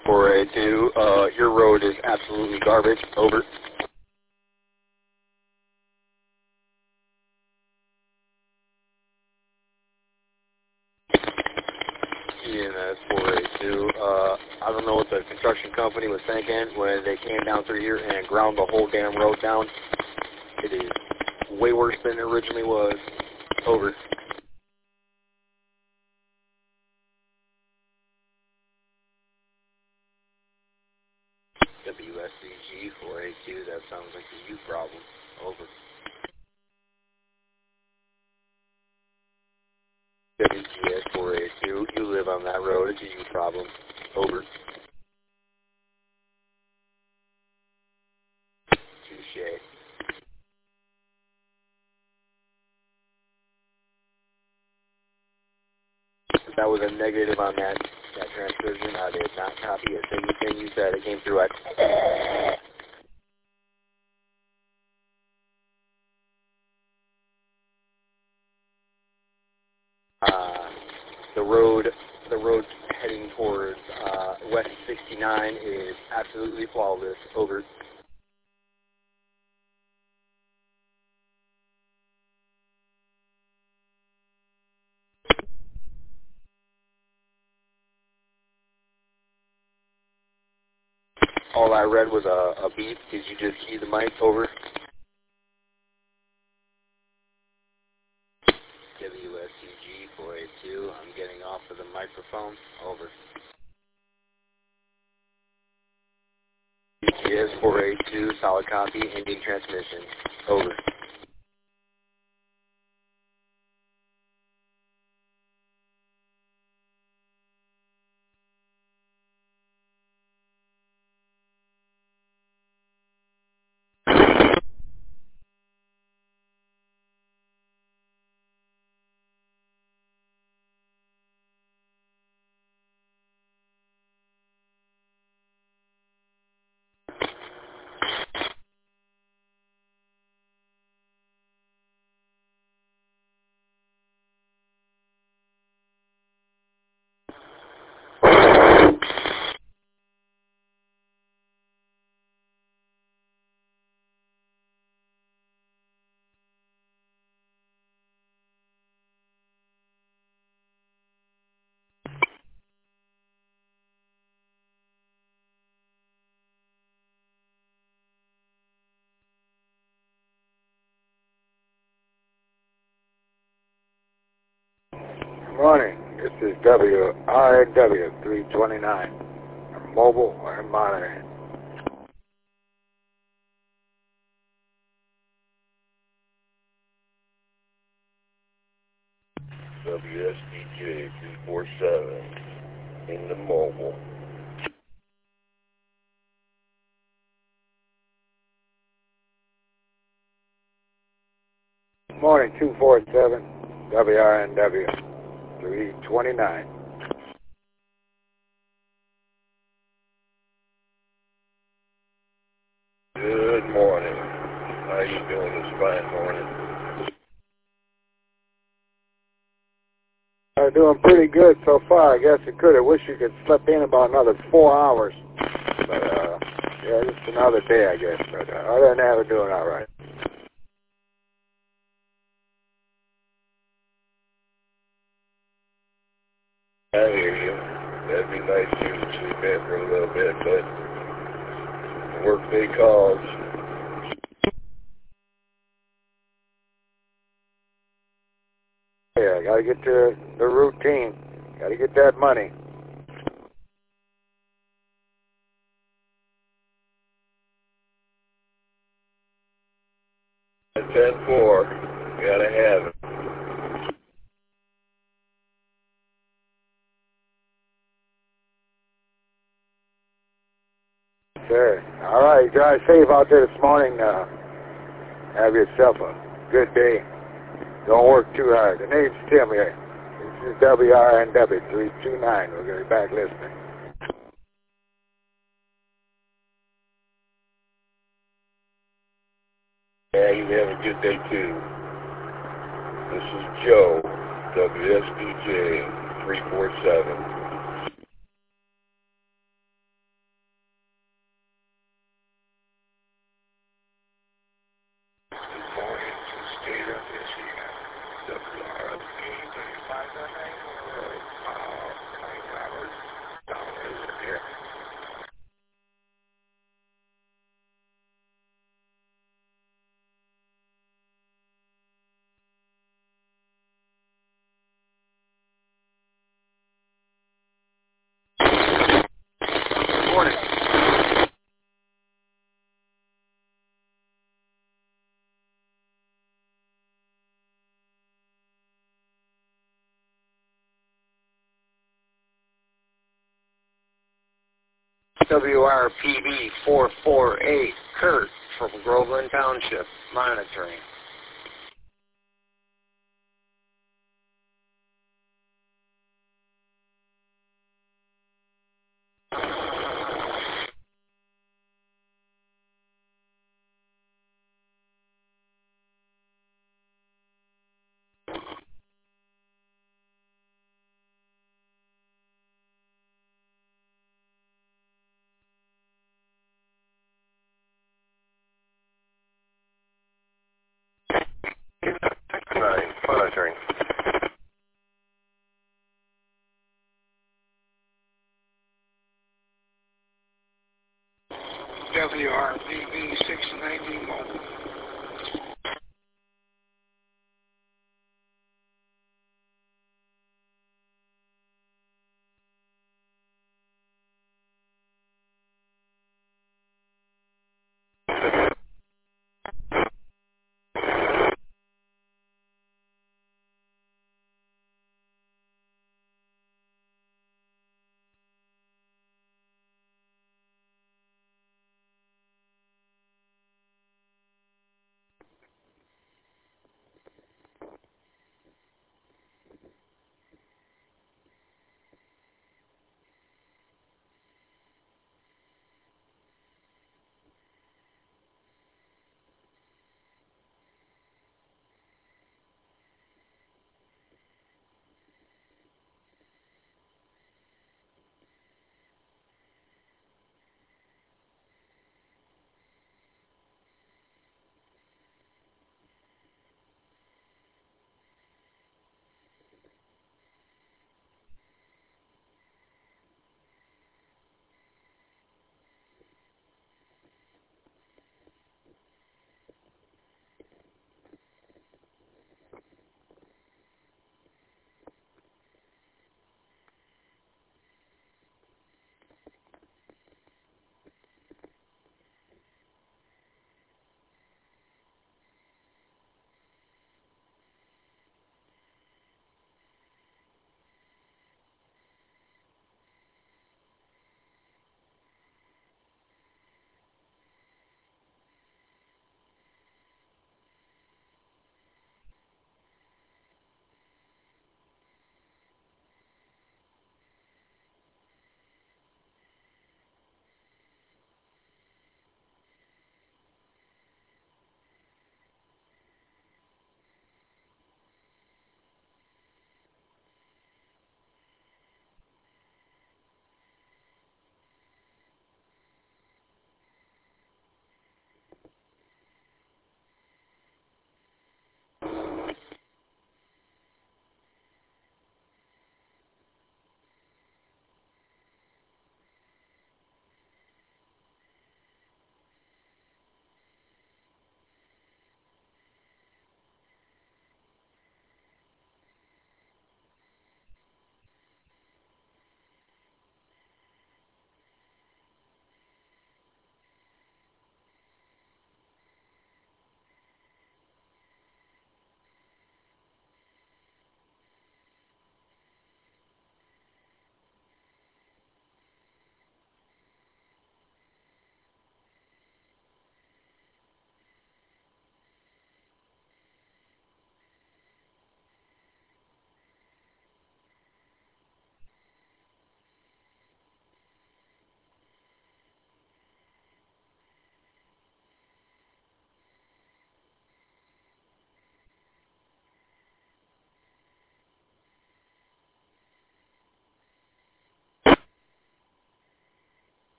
482, your road is absolutely garbage. Over. EMS 482, I don't know what the construction company was thinking when they came down through here and ground the whole damn road down. It is way worse than it originally was. Over. WSCG 482, that sounds like a you problem. Over. WGS 482, you live on that road, it's a you problem. Over. Touche. That was a negative on that transcription. I did not copy a single thing you said. It came through at the road heading towards West 69 is absolutely flawless. Over. All I read was a beep. Did you just key the mic? Over. WSCG 482, I'm getting off of the microphone. Over. BTS 482, solid copy, ending transmission. Over. Morning, this is WRW 329. I'm mobile and monitoring. WSDJ 347 in the mobile. Morning, 247 WRNW 329. Good morning. How you doing this fine morning? Doing pretty good so far. I guess it could. I wish you could slip in about another 4 hours. But, yeah, just another day, I guess. But other than that, we're doing all right. I hear you. That'd be nice to sleep in for a little bit, but workday calls. Yeah, I gotta get to the routine. Gotta get that money. At 10-4, gotta have it. Sure. All right, you drive safe out there this morning. Have yourself a good day. Don't work too hard. The name's Tim here. This is WRNW 329. We're going to be back listening. Yeah, you have a good day too. This is Joe, WSDJ 347. Morning. WRPD 448, Kurt from Groveland Township, monitoring. Monitoring. WRPB 690 mobile.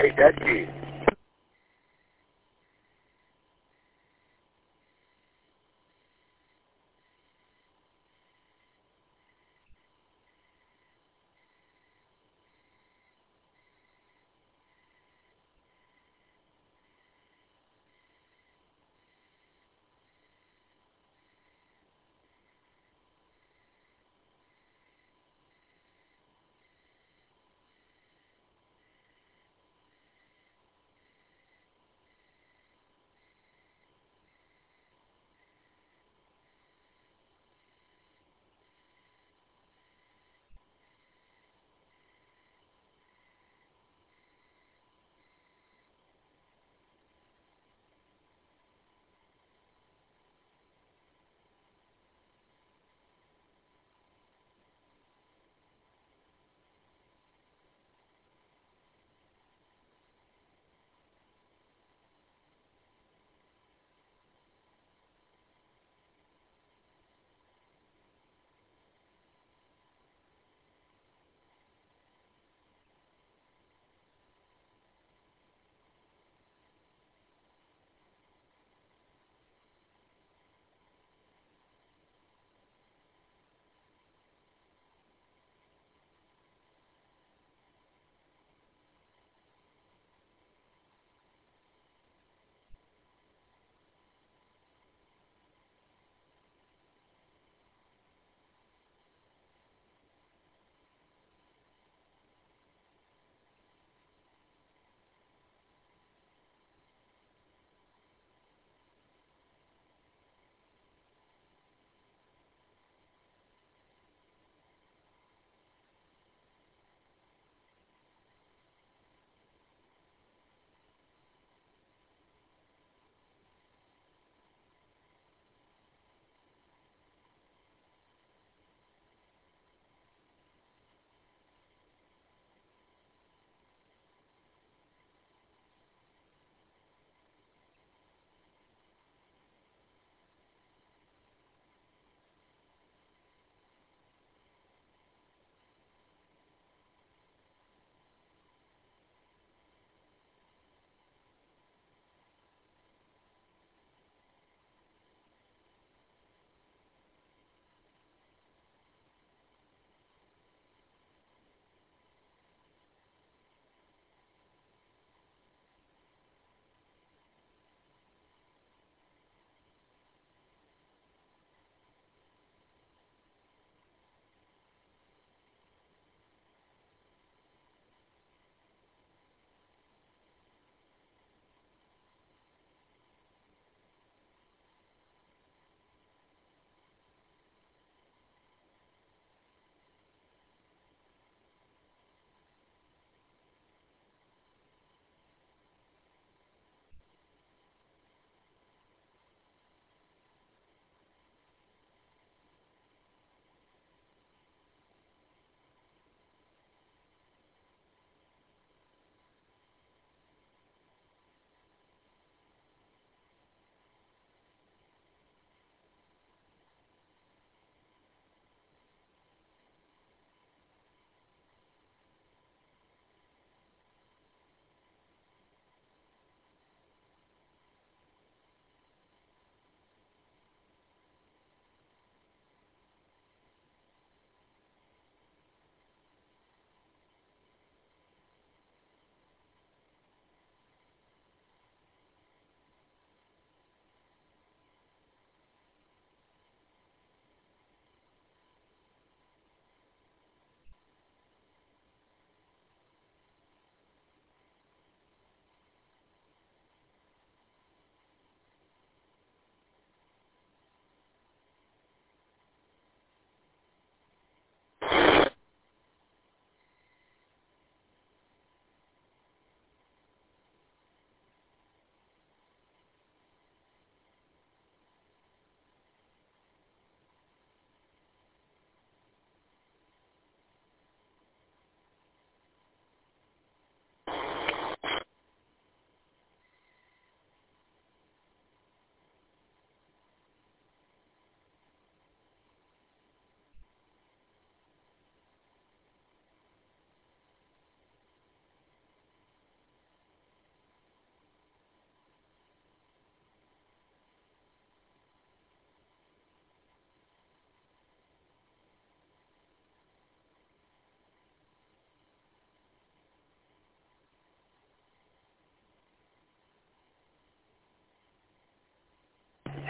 Take that key.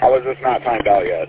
How is this not timed out yet?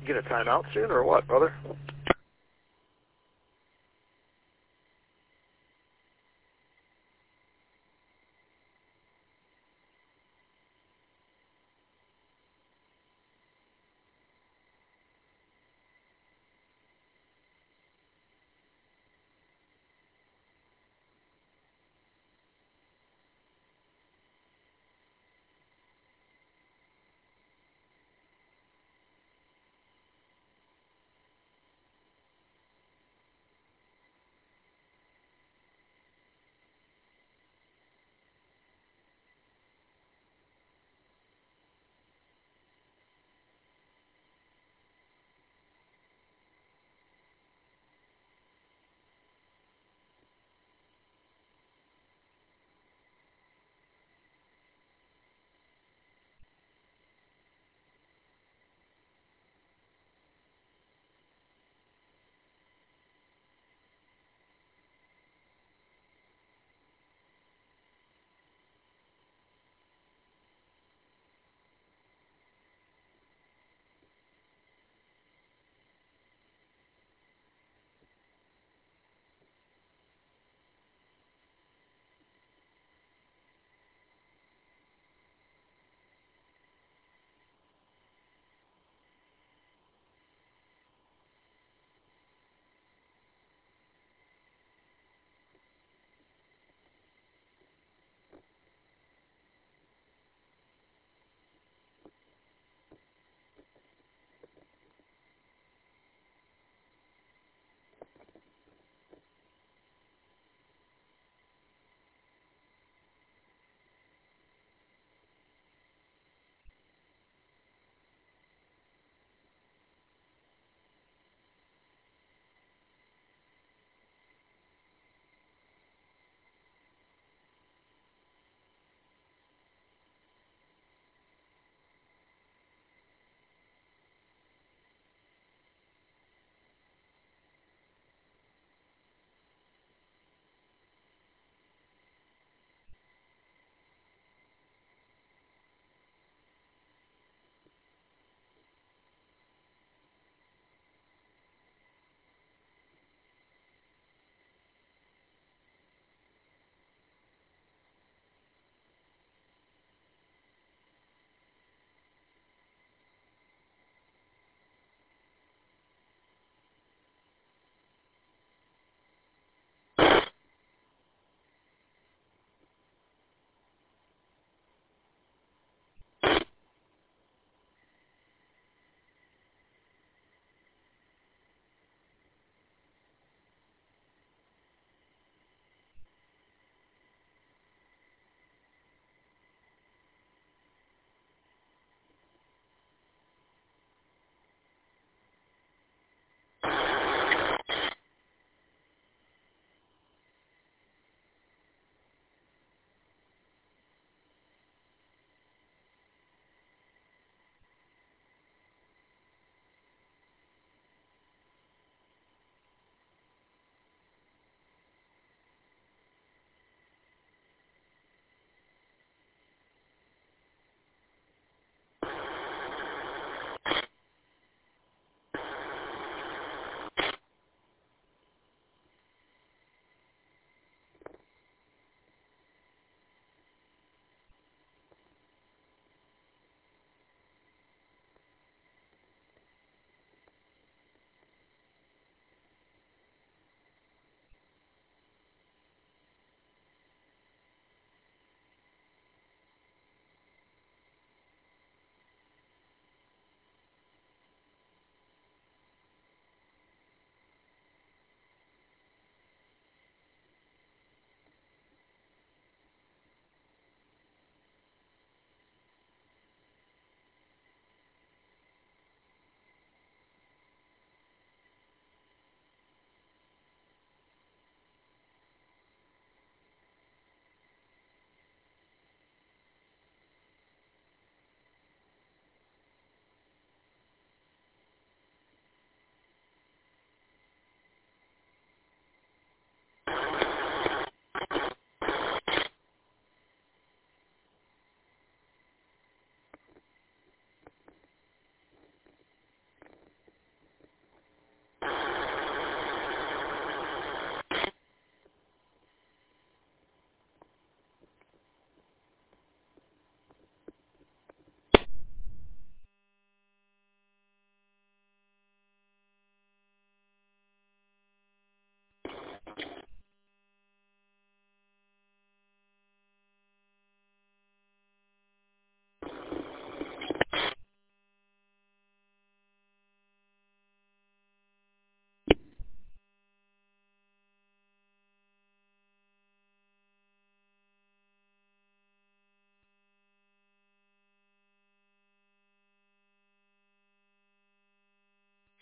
get a timeout soon or what, brother?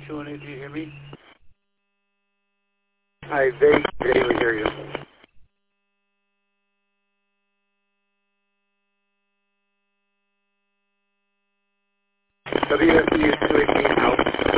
218, do you hear me? I vaguely hear you. WFDU 218 out.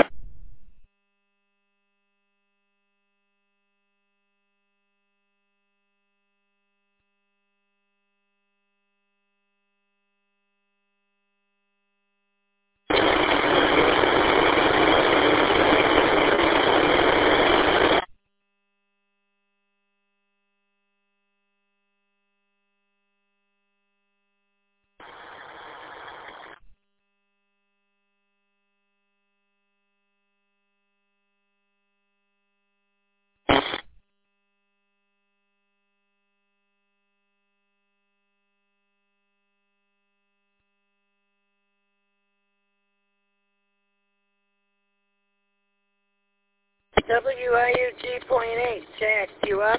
WIUG.8, Jack, you up?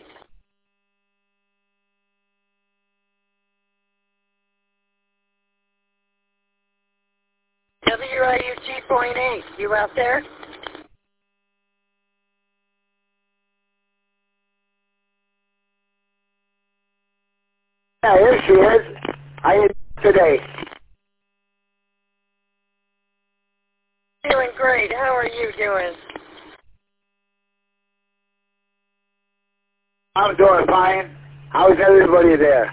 WIUG.8, you out there? Yeah, here she is. How are you today? Doing great. How are you doing? I'm doing fine. How's everybody there?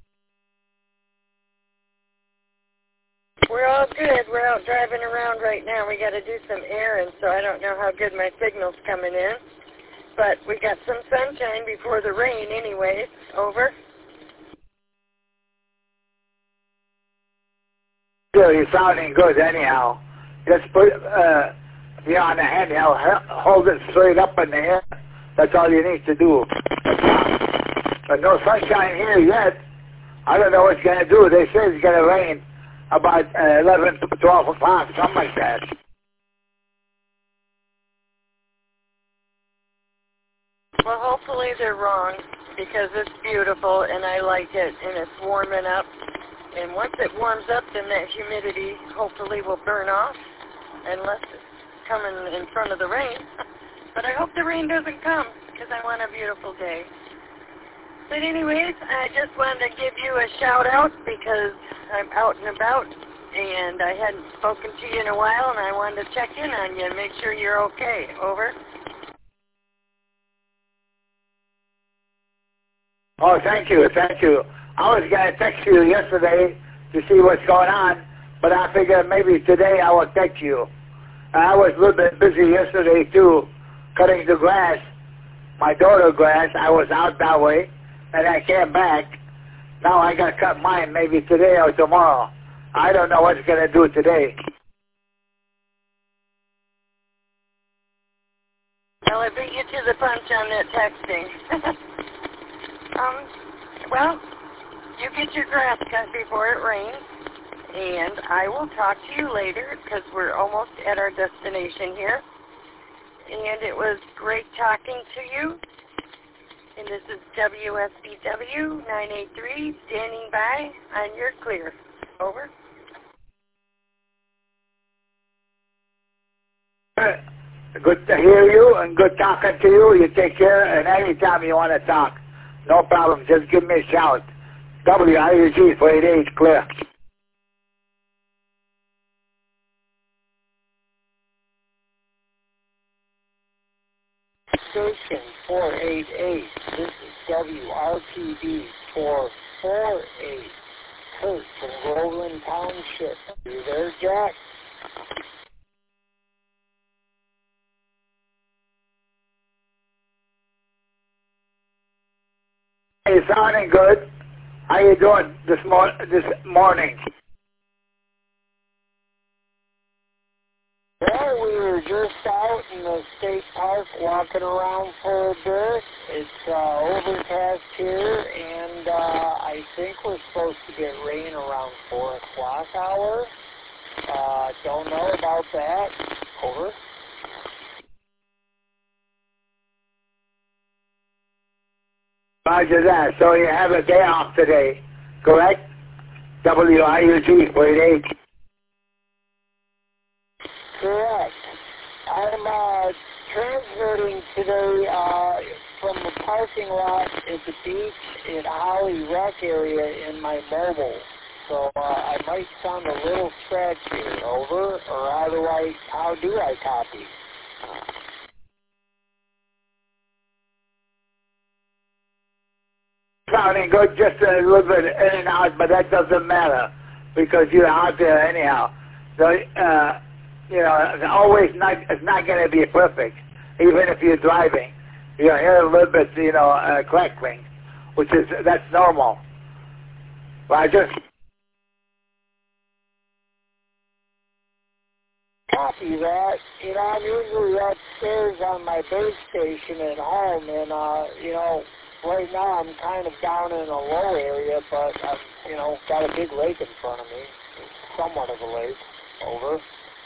We're all good. We're out driving around right now. We got to do some errands, so I don't know how good my signal's coming in. But we got some sunshine before the rain anyways. Over. Still, you're sounding good anyhow. Just put you on the handheld, hold it straight up in the air. That's all you need to do. But no sunshine here yet. I don't know what it's going to do. They say it's going to rain about 11 to 12 o'clock, something like that. Well, hopefully they're wrong, because it's beautiful and I like it, and it's warming up. And once it warms up, then that humidity hopefully will burn off, unless it's coming in front of the rain. But I hope the rain doesn't come, because I want a beautiful day. But anyways, I just wanted to give you a shout out because I'm out and about and I hadn't spoken to you in a while and I wanted to check in on you and make sure you're okay. Over. Oh, thank you, thank you. I was going to text you yesterday to see what's going on, but I figured maybe today I will text you. I was a little bit busy yesterday too, cutting the grass, my daughter's grass. I was out that way. And I came back. Now I got to cut mine maybe today or tomorrow. I don't know what it's going to do today. Well, I beat you to the punch on that texting. Well, you get your grass cut before it rains, and I will talk to you later because we're almost at our destination here. And it was great talking to you. And this is WSBW 983 standing by on your clear. Over. Good to hear you and good talking to you. You take care, and anytime you want to talk, no problem. Just give me a shout. WIUG 488 clear. Station 488. This is WRPD 448. Kurt from Groveland Township. Are you there, Jack? Hey, sounding good. How you doing this morning? Well, we were just out in the state park walking around for a bit. It's overcast here, and I think we're supposed to get rain around 4 o'clock hour. Don't know about that. Over. Roger that. So you have a day off today, correct? WIUG 488. Correct. I'm transmitting today from the parking lot at the beach at Holly Rec area in my mobile. So I might sound a little scratchy. Over. Or how do I copy? Sounding good, just a little bit in and out, but that doesn't matter because you're out there anyhow. So, it's always not, it's not going to be perfect, even if you're driving. You'll hear a little bit, crackling, that's normal. Roger? Copy that. I'm usually upstairs on my base station at home, and, right now I'm kind of down in a low area, but I've, got a big lake in front of me. Somewhat of a lake. Over.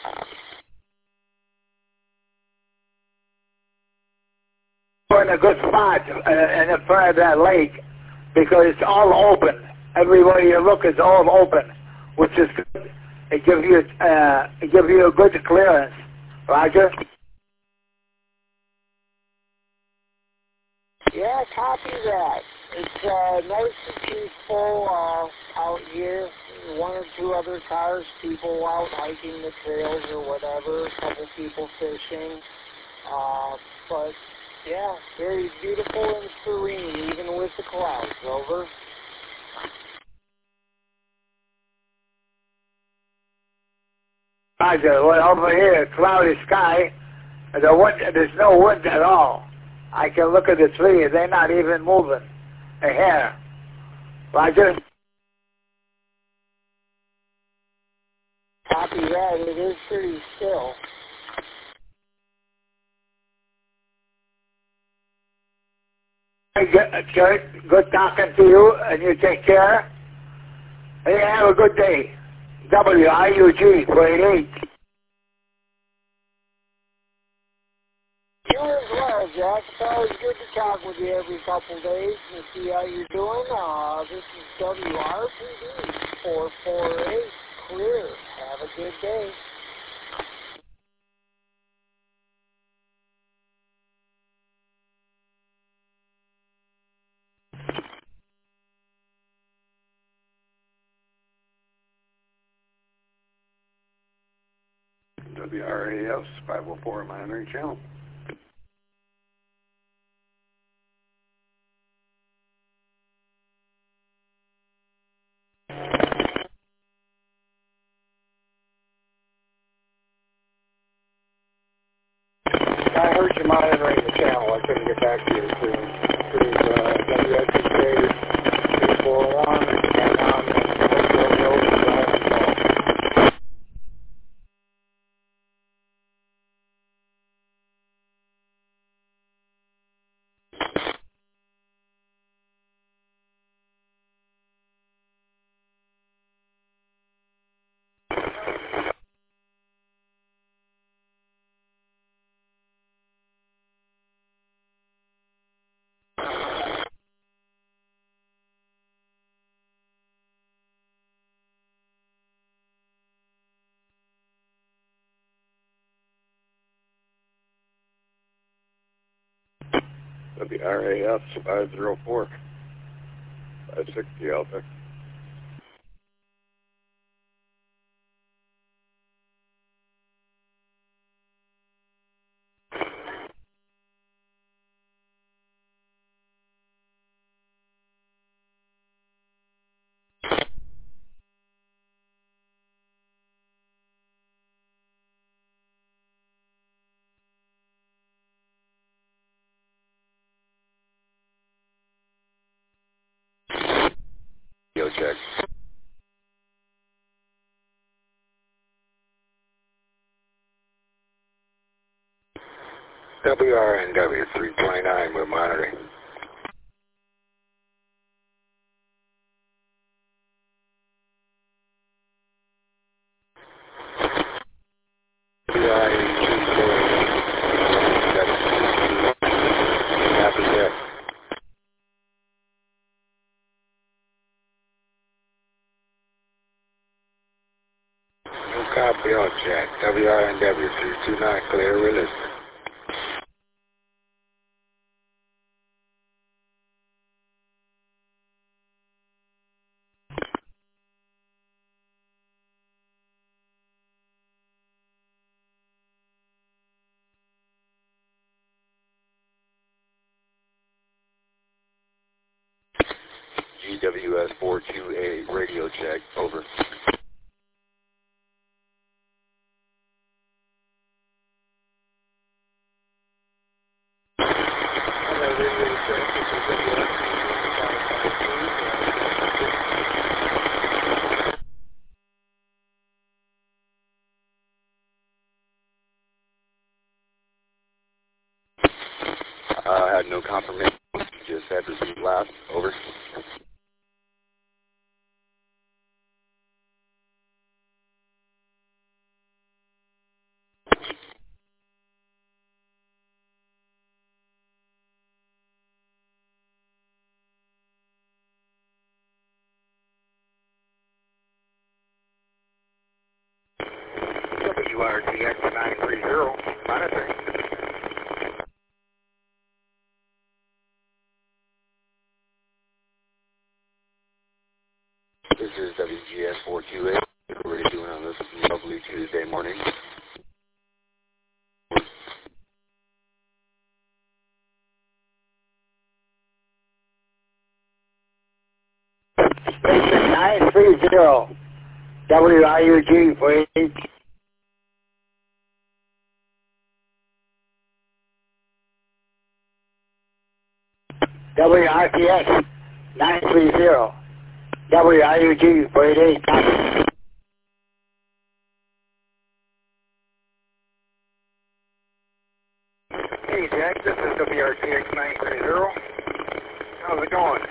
We're in a good spot in front of that lake because it's all open. Everywhere you look is all open, which is good. It gives you a good clearance. Roger? Yeah, copy that. It's nice and peaceful out here. One or two other cars, people out hiking the trails or whatever, a couple people fishing. But, yeah, very beautiful and serene, even with the clouds. Over. Roger. Well, over here, cloudy sky. There's no wind at all. I can look at the trees. They're not even moving a hair. Roger? Copy that. It is pretty still. Good talking to you, and you take care. Hey, have a good day. WIUG 488. You as well, Jack. It's always good to talk with you every couple of days and see how you're doing. This is WRPD 448. Clear. Have a good day. WRAS 504 monitoring channel. I heard you monitoring the channel. I couldn't get back to you soon. WSCK 241 and on WRAS 504. 560 out there. Go check. WRNW 329, we're monitoring. Copy all, Jack. WRNW 329, clear, release. GWS 428 radio check, over. I had no confirmation, just had received last, over. WRTX 930, monitoring. This is WGS 428. What are you doing on this lovely Tuesday morning? Station 930, WIUG 48. WRTX 930, WIUG 48. Hey Jack, this is WRTX 930. How's it going?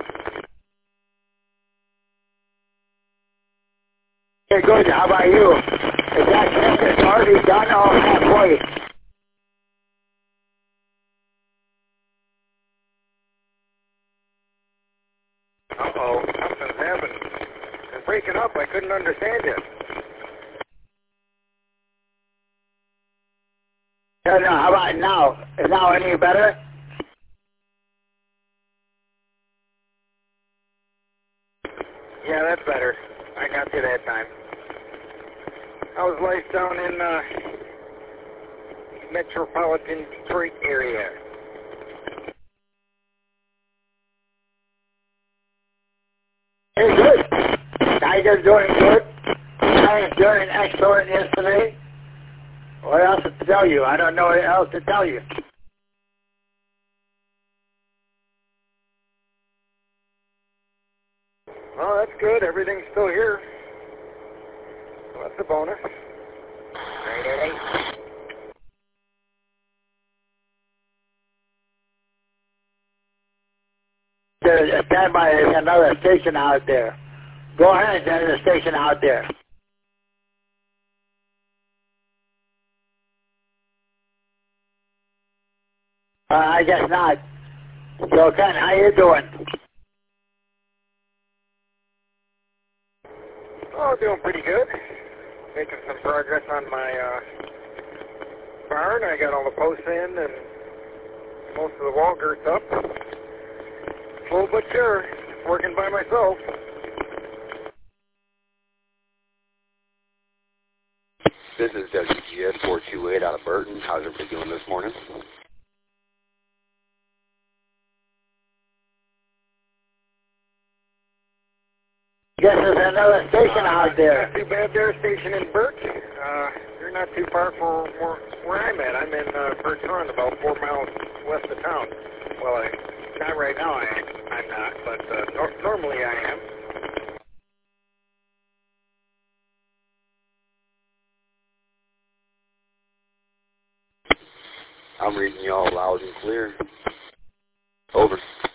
Hey, good. How about you? Is that sentence already done or halfway? Uh-oh, something's happened. It's breaking up. I couldn't understand you. No, how about now? Is now any better? Yeah, that's better. I got you that time. How's life down in metropolitan Detroit area? Hey, good. Tiger's doing good. I was doing excellent yesterday. What else to tell you? I don't know what else to tell you. Well, that's good. Everything's still here. Well, that's a bonus. Stand by, there's another station out there. Go ahead, there's a station out there. I guess not. So, Ken, how you doing? Oh, doing pretty good. Making some progress on my barn. I got all the posts in and most of the wall girts up. Slow but sure. Working by myself. This is WGS 428 out of Burton. How's everybody doing this morning? Guess there's another station out there. Not too bad there, station in Burt. You're not too far from where I'm at. I'm in Burt Run, about 4 miles west of town. Well, not right now I'm not, but normally I am. I'm reading y'all loud and clear. Over.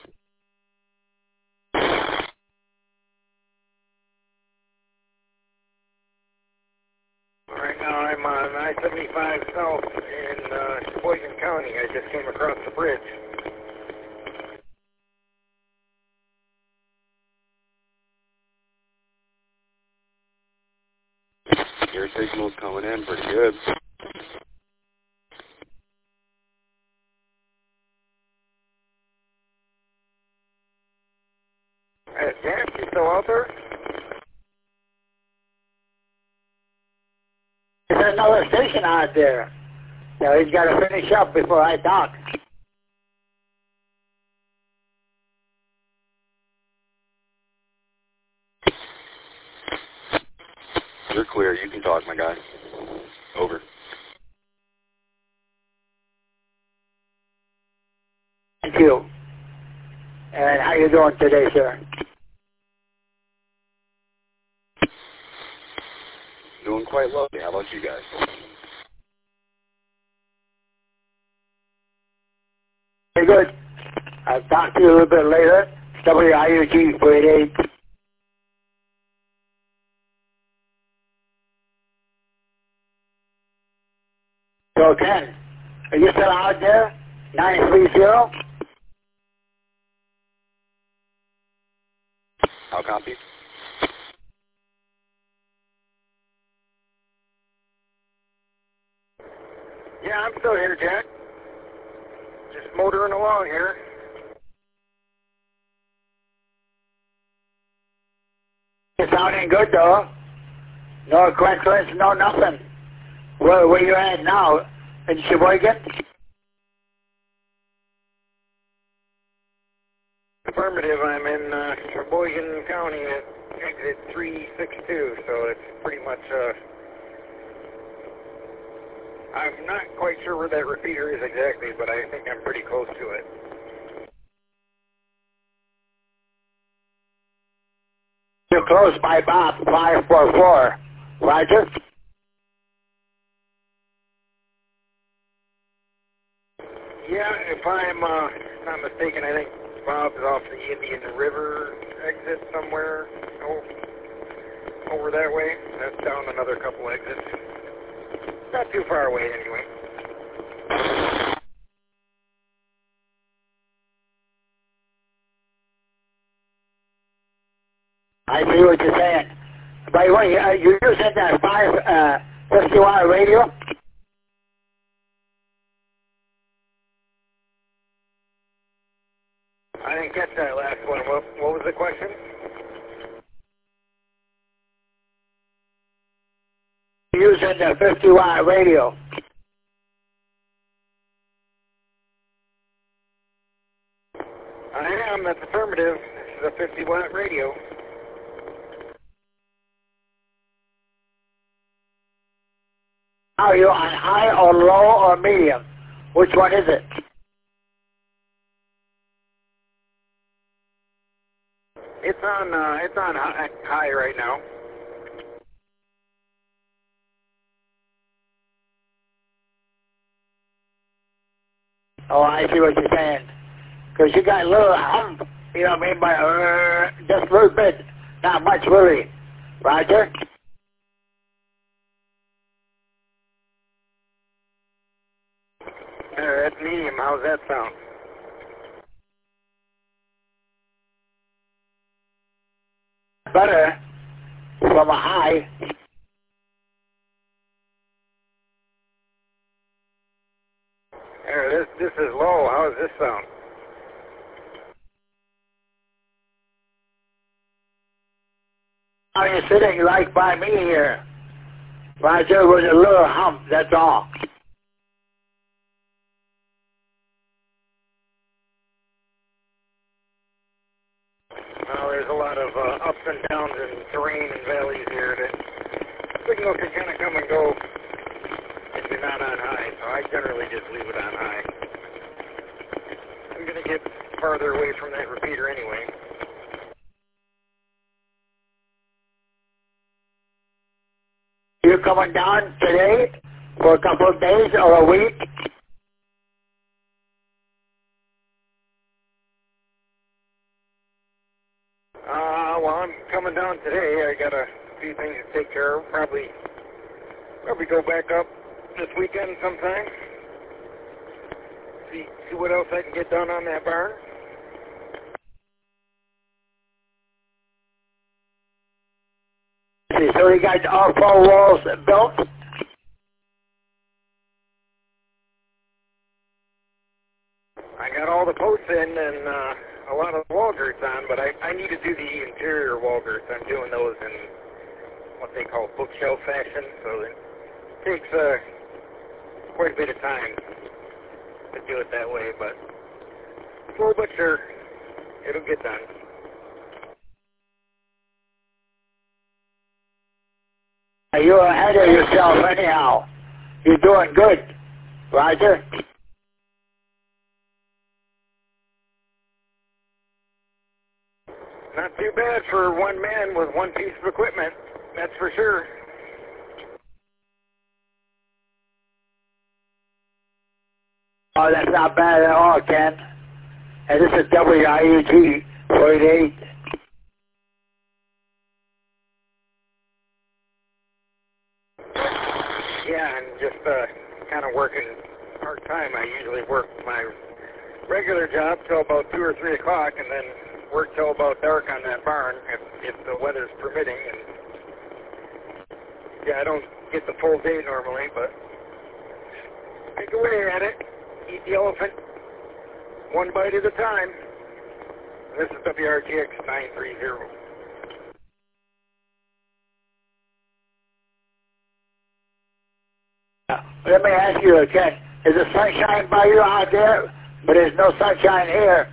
Right now I'm on I-75 South in Sheboygan County. I just came across the bridge. Your signal's coming in pretty good. Dan, you still out there? There's another station out there. So he's got to finish up before I talk. You're clear. You can talk, my guy. Over. Thank you. And how you doing today, sir? Doing quite lovely. How about you guys? Very good. I'll talk to you a little bit later. WIUG 48. So Ken, are you still out there? 930? How copy? Yeah, I'm still here, Jack. Just motoring along here. It's sounding good though. No questions, no nothing. Where you at now? In Sheboygan? Affirmative, I'm in Sheboygan County at exit 362, so it's pretty much, I'm not quite sure where that repeater is exactly, but I think I'm pretty close to it. You're close by Bob 544. Roger? Yeah, if I'm not mistaken, I think Bob's off the Indian River exit somewhere over that way. That's down another couple exits. Not too far away anyway. I see what you're saying. By the way, you're using that 550-watt radio? I didn't catch that last one. What was the question? You're using the 50-watt radio. I am. That's affirmative. This is a 50-watt radio. Are you on high or low or medium? Which one is it? It's on high right now. Oh, I see what you're saying. Because you got a little hum, you know what I mean, by just a little bit. Not much, really. Roger? That's medium. How's that sound? Better from a high. There, this is low. How does this sound? How are you sitting like by me here? Roger, with a little hump, that's all. Well, there's a lot of ups and downs and terrain and valleys here that signal can kind of come and go if you're not on high, so I generally just leave it on high. I'm going to get farther away from that repeater anyway. You're coming down today for a couple of days or a week? Well, I'm coming down today. I got a few things to take care of. Probably go back up this weekend sometime. See what else I can get done on that barn. Alrighty, so you got all 4 walls built? I got all the posts in and a lot of wall girts on, but I need to do the interior wall girts. I'm doing those in what they call bookshelf fashion, so it takes quite a bit of time to do it that way, but slow but sure, it'll get done. You're ahead of yourself anyhow. You're doing good, Roger. Not too bad for one man with one piece of equipment, that's for sure. Oh, that's not bad at all, Ken. And this is WIUG 48. Yeah, and just kind of working part-time. I usually work my regular job till about 2 or 3 o'clock, and then work till about dark on that barn if the weather's permitting. And yeah, I don't get the full day normally, but take away at it. Eat the elephant one bite at a time. This is WRGX 930. Let me ask you again. Is the sunshine by you out there? But there's no sunshine here.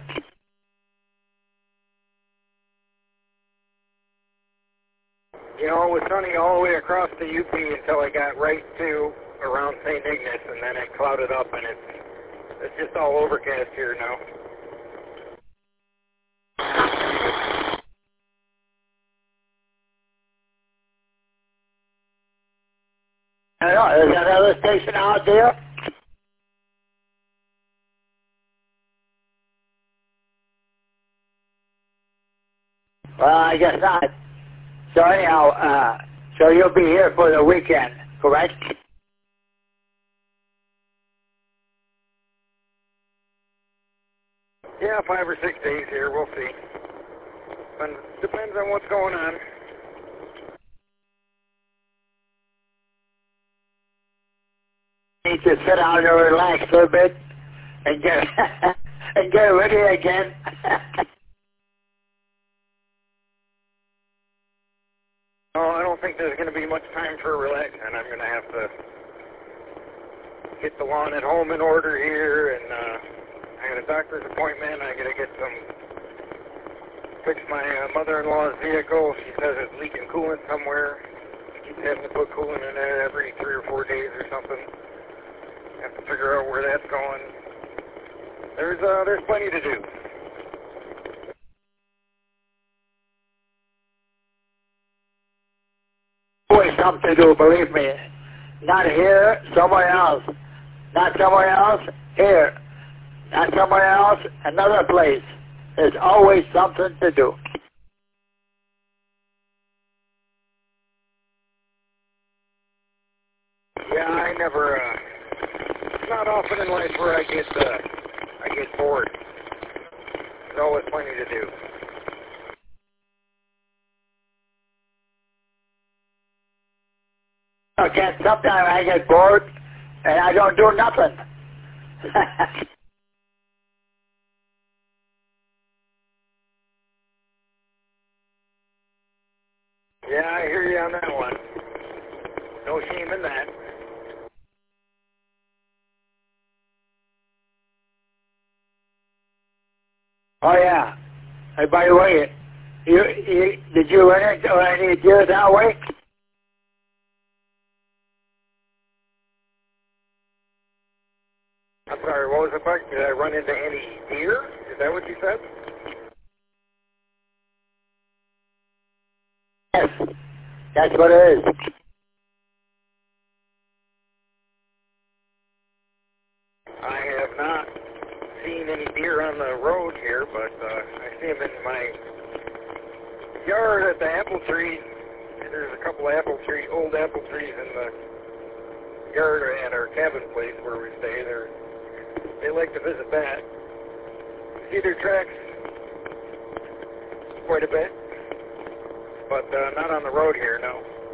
You know, it was sunny all the way across the UP until I got right to around St. Ignace, and then it clouded up, and it's just all overcast here now. I don't know, is there another station out there? Well, I guess not. So anyhow, so you'll be here for the weekend, correct? Yeah, 5 or 6 days here, we'll see. But depends on what's going on. Need to sit down and relax a little bit and get and get ready again. No, I don't think there's going to be much time for relaxing. I'm going to have to get the lawn at home in order here, and I got a doctor's appointment. I got to get fix my mother-in-law's vehicle. She says it's leaking coolant somewhere. She keeps having to put coolant in it every 3 or 4 days or something. Have to figure out where that's going. There's plenty to do. Always something to do, believe me. Not here, somewhere else. Not somewhere else, here. Not somewhere else, another place. There's always something to do. Yeah, I never, it's not often in life where I get bored. There's always plenty to do. Okay, sometimes I get bored and I don't do nothing. Yeah, I hear you on that one. No shame in that. Oh yeah. Hey, by the way, did you run into any deer that way? I'm sorry, what was the question? Did I run into any deer? Is that what you said? Yes, that's what it is. I have not seen any deer on the road here, but I see them in my yard at the apple tree. There's a couple old apple trees in the yard at our cabin place where we stay. They like to visit that. See their tracks quite a bit, but not on the road here, no.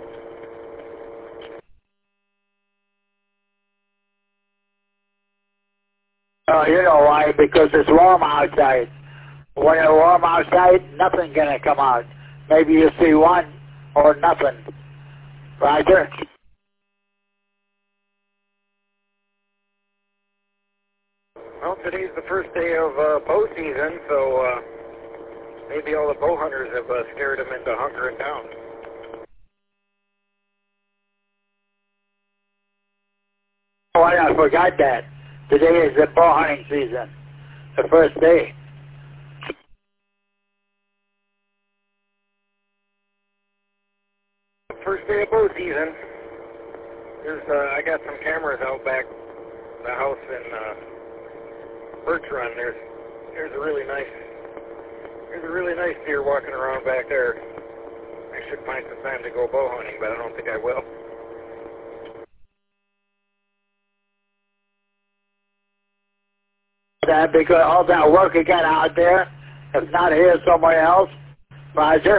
You know why? Because it's warm outside. When it's warm outside, nothing's going to come out. Maybe you see one or nothing. Roger? Well, today's the first day of bow season, so maybe all the bow hunters have scared them into hunkering down. Oh, I forgot that. Today is the bow hunting season, the first day. First day of bow season. I got some cameras out back the house in Birch Run. There's a really nice deer walking around back there. I should find some time to go bow hunting, but I don't think I will. That because all that work you got out there, if not here, somewhere else. Roger?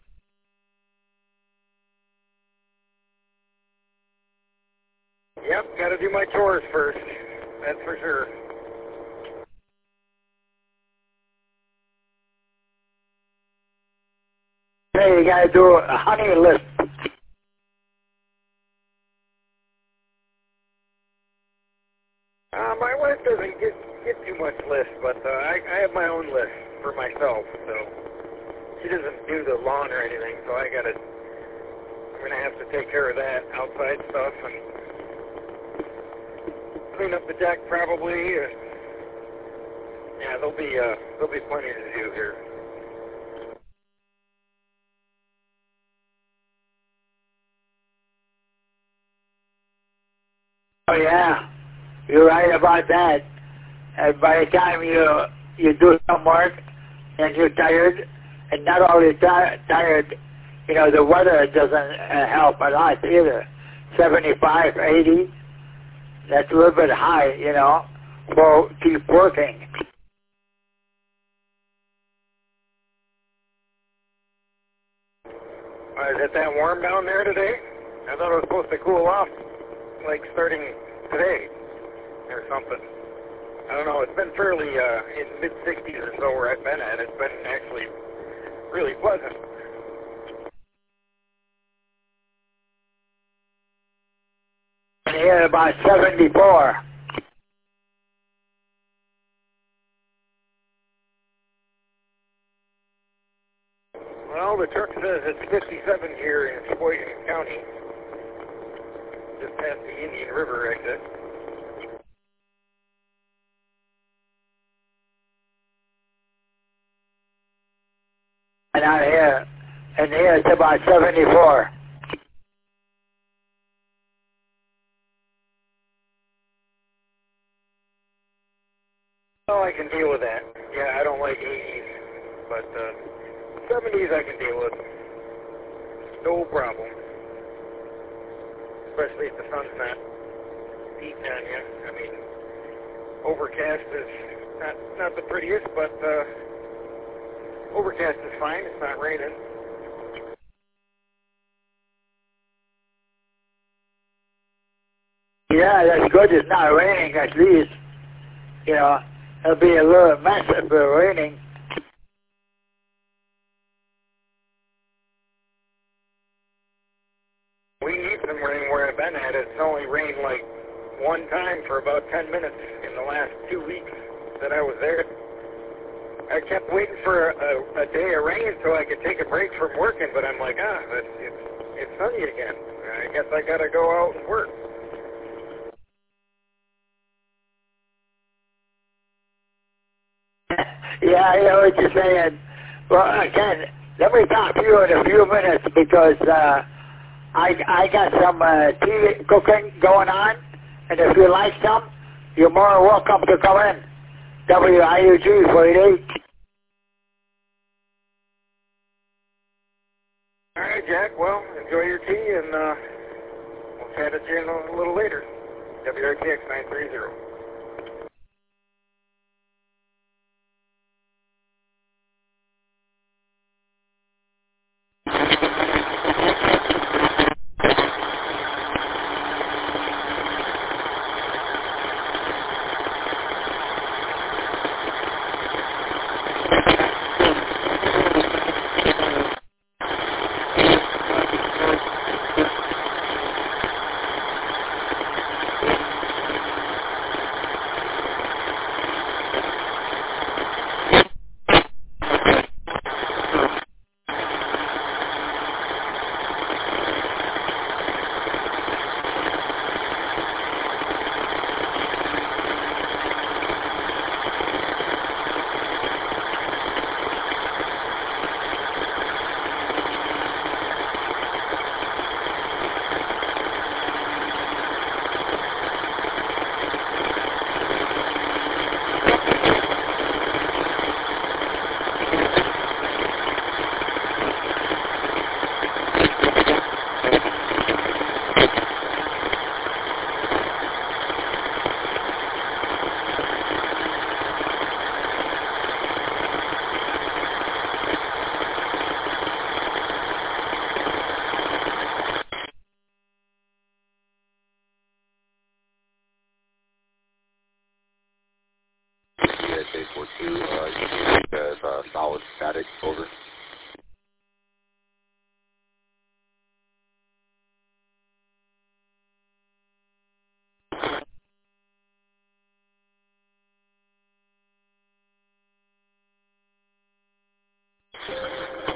Yep, got to do my chores first. That's for sure. Hey, you got to do a hunting list. My wife doesn't get too much list, but I have my own list for myself, so she doesn't do the lawn or anything, so I'm gonna have to take care of that outside stuff and clean up the deck probably. Yeah, there'll be plenty to do here. Oh yeah, you're right about that. And by the time you do some work and you're tired, and not only tired, the weather doesn't help a lot either. 75, 80, that's a little bit high, for keep working. Is it that warm down there today? I thought it was supposed to cool off, like starting today or something. I don't know. It's been fairly in mid-60s or so where I've been at. It's been actually really pleasant. Here about 74. Well, the truck says it's 57 here in Sheboygan County, just past the Indian River exit. And out here, it's about 74. Oh, I can deal with that. Yeah, I don't like 80s, but 70s I can deal with. No problem. Especially if the sun's not beating on you. I mean, overcast is not the prettiest, but overcast is fine. It's not raining. Yeah, that's good. It's not raining at least. It'll be a little mess if it's raining. We need some rain where I've been at. It's only rained like one time for about 10 minutes in the last 2 weeks that I was there. I kept waiting for a day of rain so I could take a break from working, but I'm like, it's sunny again. I guess I gotta go out and work. Yeah, I know what you're saying. Well, again, let me talk to you in a few minutes because I got some tea cooking going on, and if you like some, you're more welcome to come in. WIUG 48. All right, Jack. Well, enjoy your tea, and we'll chat at you a little later. WRTX 930.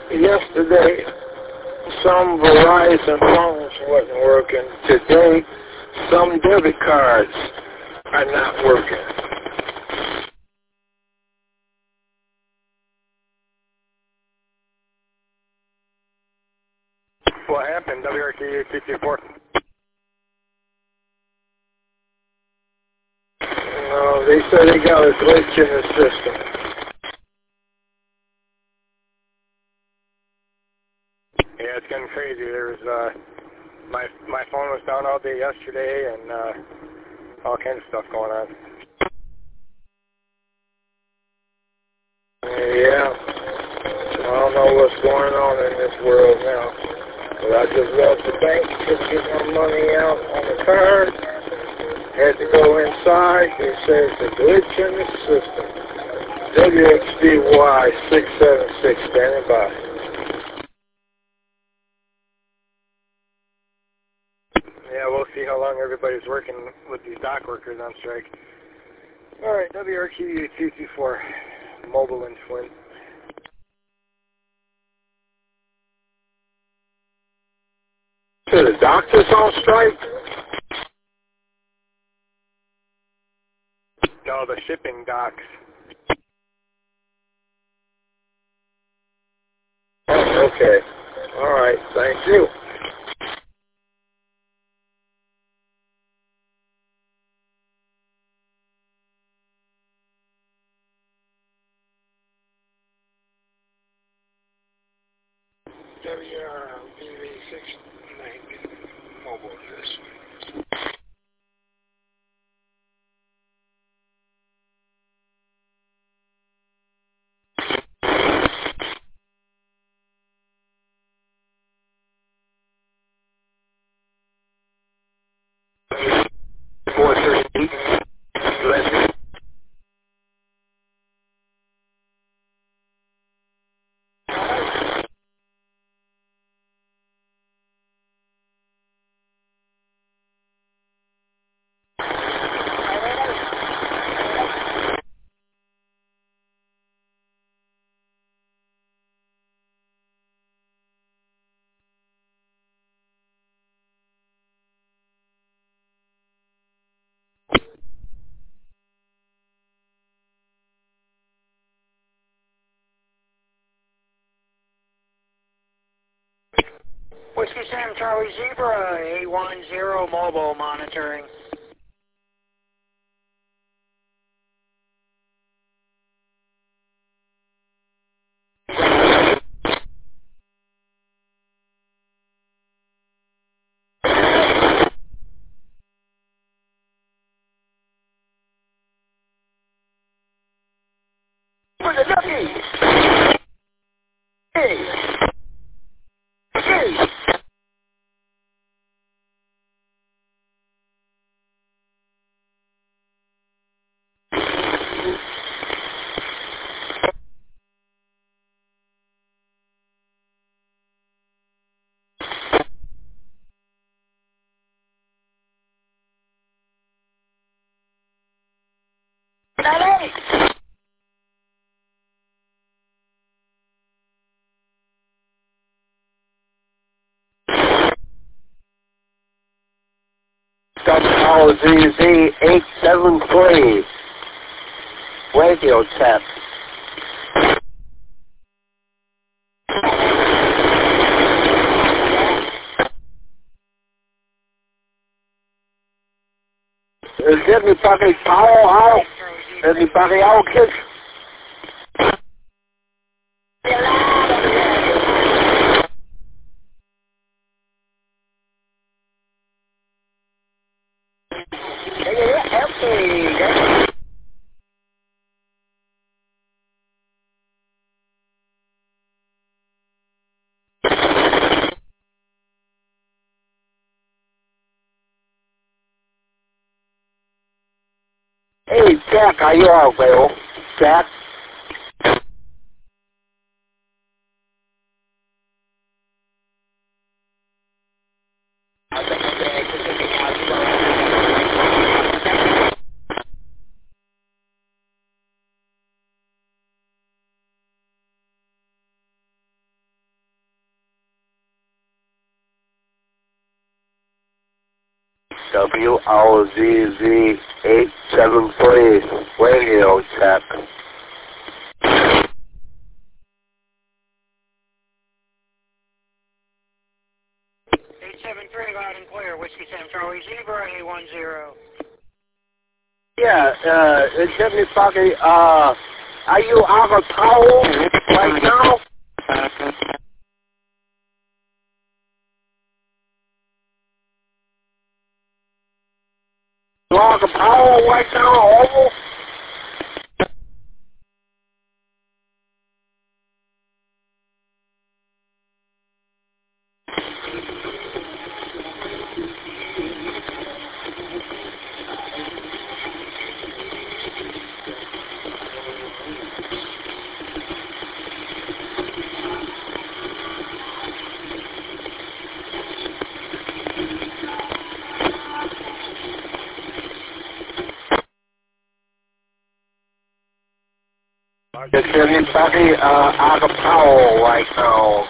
Yesterday, some Verizon phones wasn't working. Today, some debit cards are not working. What happened? WRQ 224. No, they said they got a glitch in the system. Yeah, it's getting crazy. There was my phone was down all day yesterday, and all kinds of stuff going on. Yeah, I don't know what's going on in this world now, but I just left the bank to get my money out on the card. Had to go inside. It says the glitch in the system. WXDY 676 standing by. Yeah, we'll see how long everybody's working with these dock workers on strike. All right, WRQ 224, mobile in Flint. So the doctors on strike? No, the shipping docks. Oh, okay. All right. Thank you. WRVV 690 mobile this way. Whiskey Sam Charlie Zebra, 810 mobile monitoring. For the W! Hey! Hey! WRZZ 873 radio test. Is anybody power out? Anybody out, kids? Hey, Jack, are you out, Will? Jack? WLZZ873 radio check. 873, loud and clear. Whiskey Sam Charlie Zebra, A10. Yeah, Jimmy Bucky, are you out of power right now? You out of power right now, over? Is anybody out of power right now?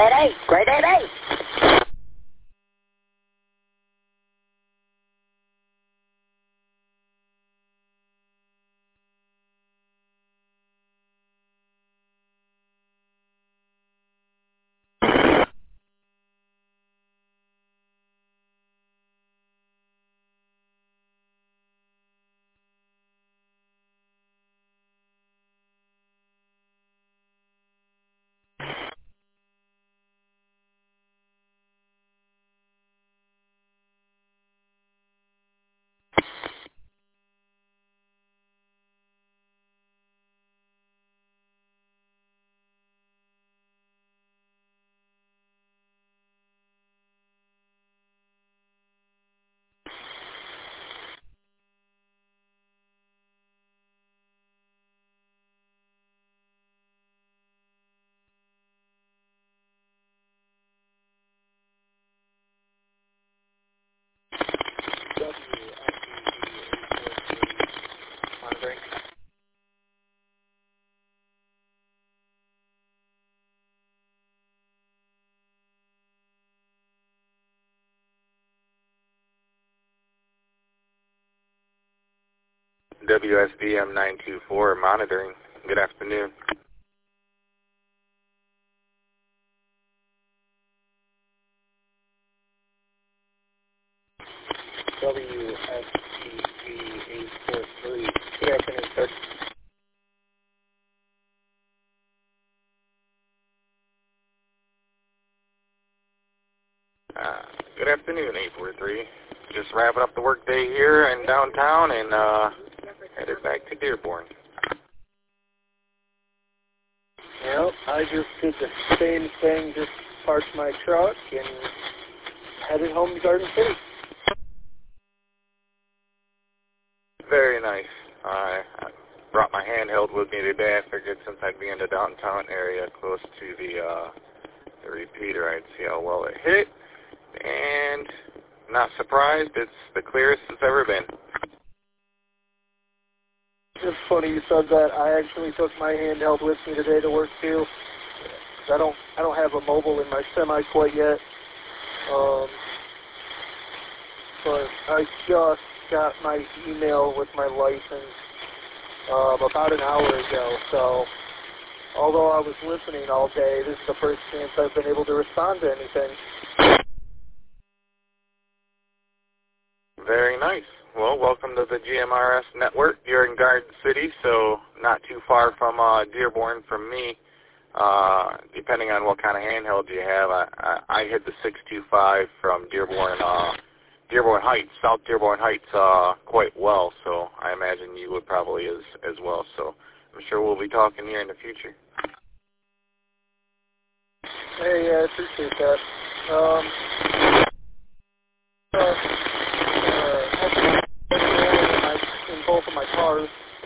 at 8. Great at 8. WSBM 924 monitoring. Good afternoon. WSTV 843. Good afternoon, sir. Good afternoon, 843. Just wrapping up the workday here in downtown and headed back to Dearborn. Well, I just did the same thing, just parked my truck and headed home to Garden City. Very nice. I brought my handheld with me today. I figured since I'd be in the downtown area close to the repeater, I'd see how well it hit. And not surprised, it's the clearest it's ever been. It's funny you said that. I actually took my handheld with me today to work too. I don't have a mobile in my semi quite yet. But I just got my email with my license about an hour ago. So although I was listening all day, this is the first chance I've been able to respond to anything. Very nice. Well, welcome to the GMRS network. You're in Garden City, so not too far from Dearborn from me. Depending on what kind of handheld you have, I hit the 625 from Dearborn Heights, South Dearborn Heights, quite well. So I imagine you would probably as well. So I'm sure we'll be talking here in the future. Hey, I appreciate that. In both of my cars,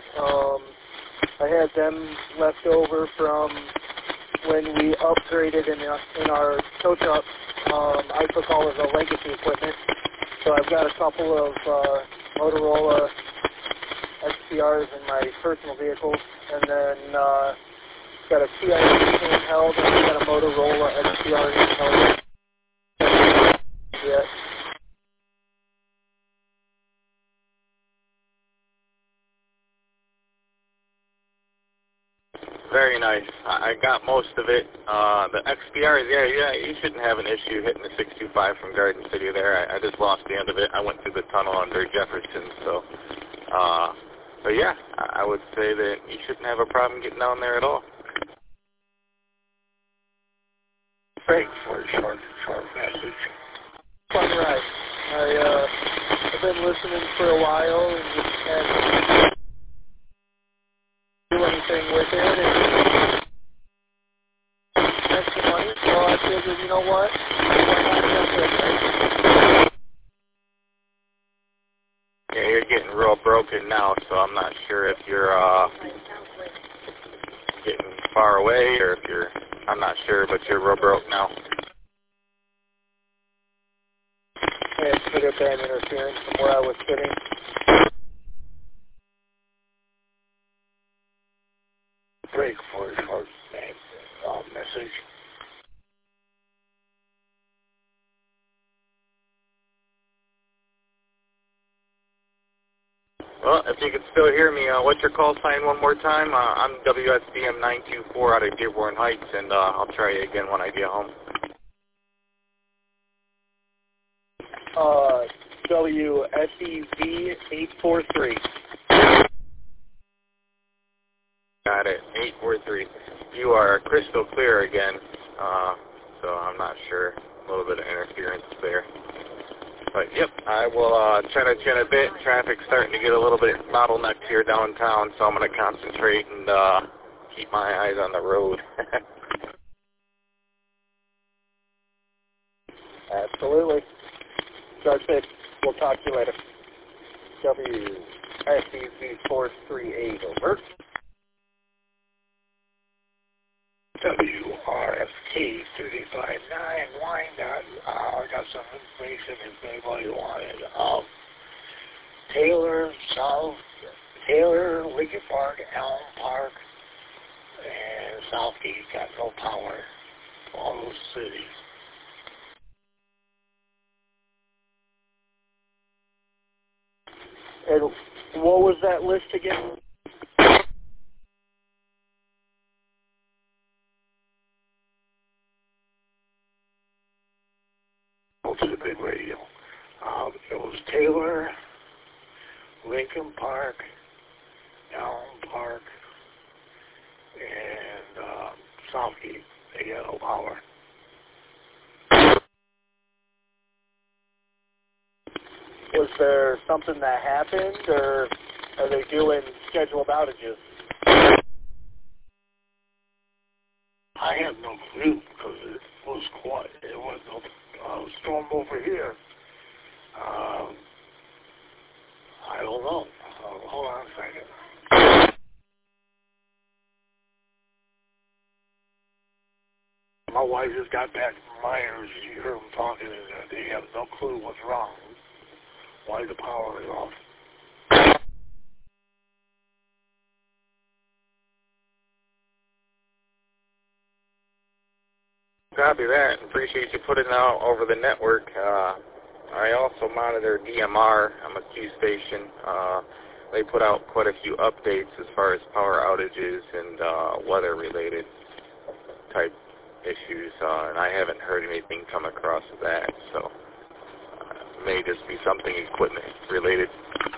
I had them left over from when we upgraded in our tow truck. I took all of the legacy equipment, so I've got a couple of Motorola XPRs in my personal vehicles, and then got a TIA handheld, and I've got a Motorola XPR handheld. Yeah. Very nice. I got most of it. The XPRs, yeah, you shouldn't have an issue hitting the 625 from Garden City there. I just lost the end of it. I went through the tunnel under Jefferson, so. But yeah, I would say that you shouldn't have a problem getting down there at all. Thanks for a short message. Fun ride. I've been listening for a while and just hadn't do anything with it, and spent some money, so I figured, you know what, why not jump in, right? Yeah, you're getting real broken now, so I'm not sure if you're getting far away or if you're, I'm not sure, but you're real broke now. I had some good band interference from where I was sitting. Break for a short message. Well, if you can still hear me, what's your call sign one more time? I'm WSBM 924 out of Dearborn Heights, and I'll try you again when I get home. WSEV 843. Got it, 843. You are crystal clear again, so I'm not sure. A little bit of interference there. But, yep, I will try to chin a bit. Traffic's starting to get a little bit bottlenecked here downtown, so I'm going to concentrate and keep my eyes on the road. Absolutely. Start 6. We'll talk to you later. WSEV 438, over. WRFK 359 Wyandotte. I got some information if anybody wanted. Taylor, Lincoln Park, Elm Park, and Southgate got no power. All those cities. And what was that list again? To the big radio. It was Taylor, Lincoln Park, Elm Park, and Southgate. They got no power. Was there something that happened, or are they doing scheduled outages? I have no clue because it was quiet. It was no storm over here. I don't know. Hold on a second. My wife just got back from Myers. She heard them talking, and they have no clue what's wrong. Why the power is off. Copy that. Appreciate you putting it out over the network. I also monitor DMR. I'm a Q station. They put out quite a few updates as far as power outages and weather-related type issues, and I haven't heard anything come across that, so it may just be something equipment-related.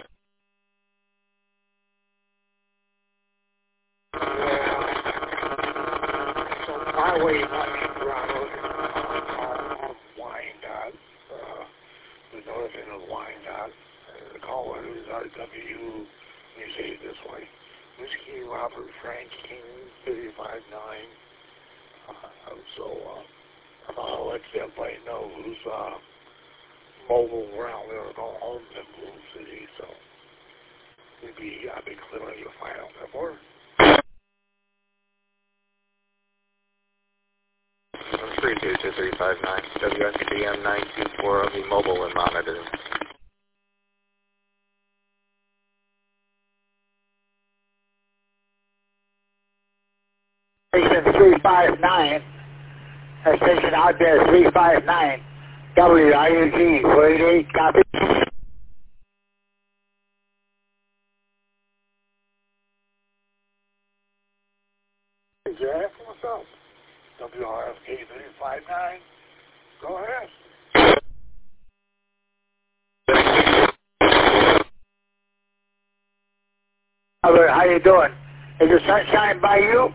My way not Toronto, Wyandotte, the north end of Wyandotte. The call letters are W, let me say it this way, Whiskey Robert Frank King 359. So I'll let everybody know who's mobile around there or go home in Blue City. So I'll be clearing your file before. 322-359, WSBM 924 of the mobile and monitoring. Station 359, station out there 359, WIUG 488, copy. Hey, Jack, what's up? WRFK 359. Go ahead. Albert, how you doing? Is the sunshine by you?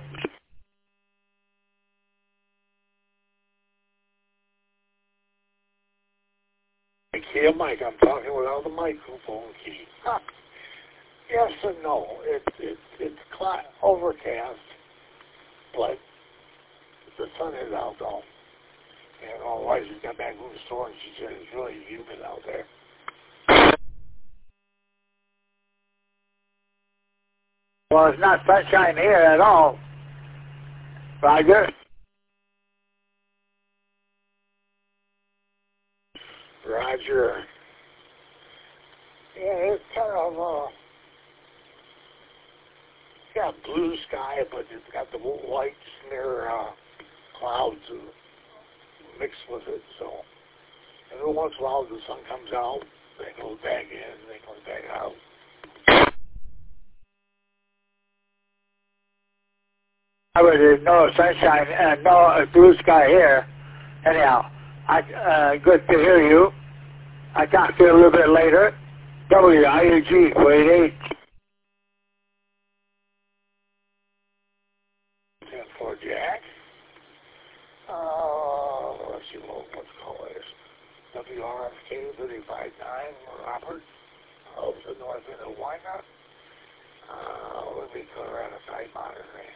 Hey, Mike, I'm talking without the microphone key. Huh. Yes and no. It's overcast, but the sun is out though. And my wife just got back from the store and she said it's really humid out there. Well, it's not sunshine here at all. Roger. Roger. Yeah, it's kind of it's got blue sky, but it's got the white smear clouds mixed with it. So every once in a while the sun comes out, then goes back in, then goes back out. There's no sunshine and no blue sky here. Anyhow, good to hear you. I talk to you a little bit later. WIUG 488. 10-4 Jack. Let's see what's called this. WRFK 35-9 Robert. Of the north end of Wynot. Let me go around the side monitoring.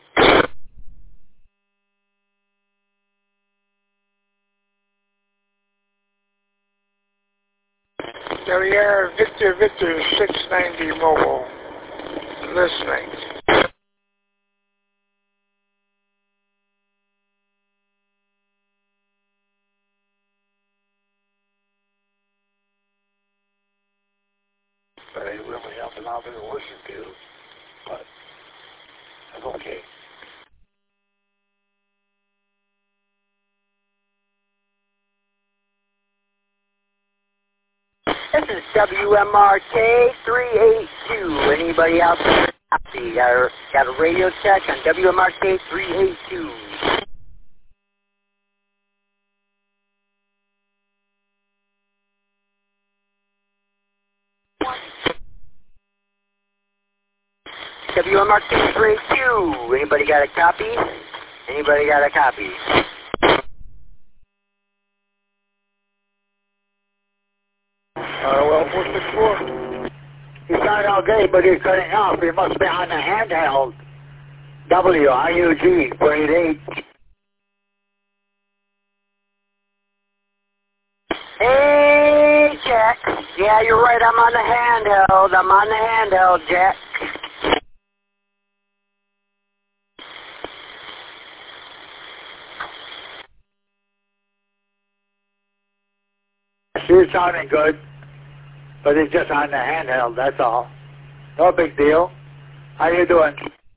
WR Victor 690 mobile. Listening. But ain't really helping out in the listen to. But that's okay. This is WMRK 382. Anybody out there? Copy. Got a radio check on WMRK 382. WMRK 382. Anybody got a copy? Anybody got a copy? Well, 464. He's not all day, but he's cutting off. He must be on the handheld. WIUG 488. Hey, Jack. Yeah, you're right. I'm on the handheld, Jack. She's sounding good, but it's just on the handheld, that's all. No big deal. How you doing?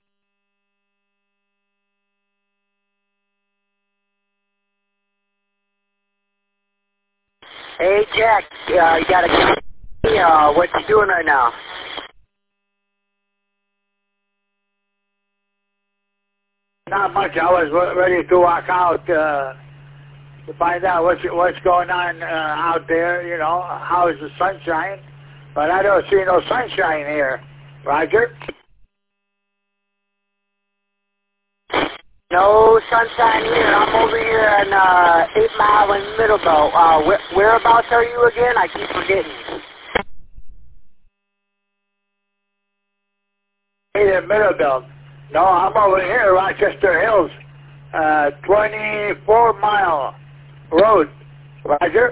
Hey, Jack. You got a copy? What you doing right now? Not much. I was ready to walk out to find out what's going on out there, you know, how is the sunshine. But I don't see no sunshine here. Roger? No sunshine here. I'm over here on 8 Mile in Middlebelt. Whereabouts are you again? I keep forgetting. Hey, in Middlebelt. No, I'm over here, Rochester Hills. 24 Mile Road. Roger?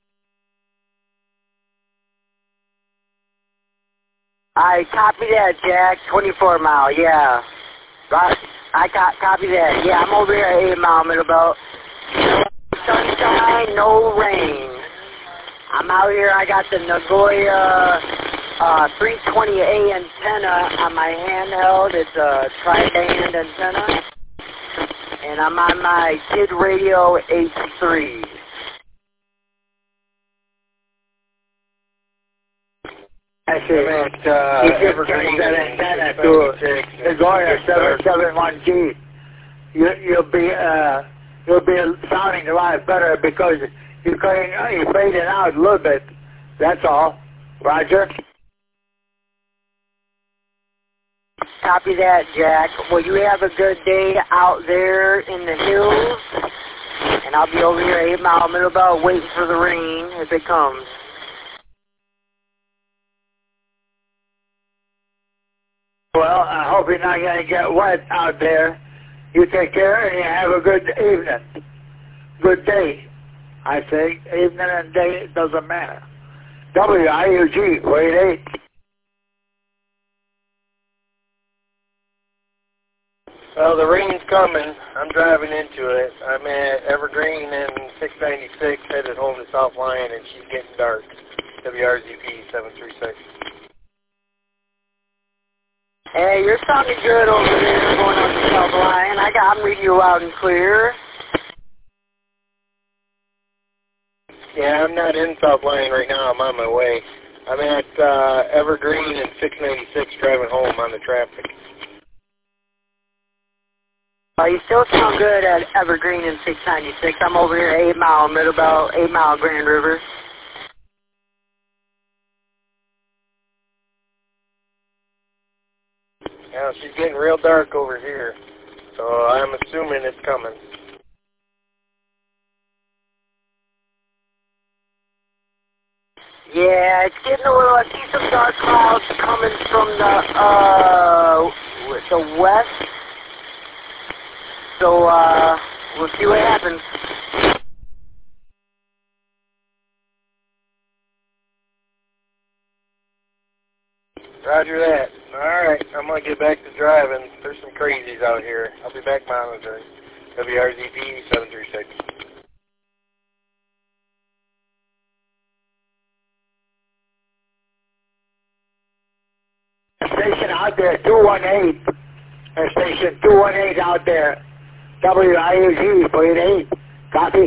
I copy that, Jack. 24 Mile, yeah. Right. I copy that. Yeah, I'm over here at 8 Mile Middlebelt. No sunshine, no rain. I'm out here. I got the Nagoya 320A antenna on my handheld. It's a tri-band antenna. And I'm on my Kid Radio H3. I see. He just changed that antenna to Nagoya 771G. You'll be sounding a lot better because you're fading out a little bit. That's all. Roger? Copy that, Jack. Well, you have a good day out there in the hills, and I'll be over here at 8 Mile Middlebelt waiting for the rain if it comes. Well, I hope you're not going to get wet out there. You take care and you have a good evening. Good day. I say evening and day, it doesn't matter. WIUG 488. Well, the rain's coming. I'm driving into it. I'm at Evergreen and 696 headed home to South Lyon, and she's getting dark. WRZP 736. Hey, you're sounding good over there going on to South Lyon. I'm reading you loud and clear. Yeah, I'm not in South Lyon right now. I'm on my way. I'm at Evergreen and 696 driving home on the traffic. You still sound good at Evergreen and 696. I'm over here 8 Mile, Middlebelt, 8 Mile, Grand River. Yeah, she's getting real dark over here, so I'm assuming it's coming. Yeah, it's getting a little, I see some dark clouds coming from the west. So, we'll see what happens. Roger that. Alright, I'm going to get back to driving. There's some crazies out here. I'll be back monitoring. WRZP 736. Station out there, 218. Station 218 out there. WIUG 48. Copy.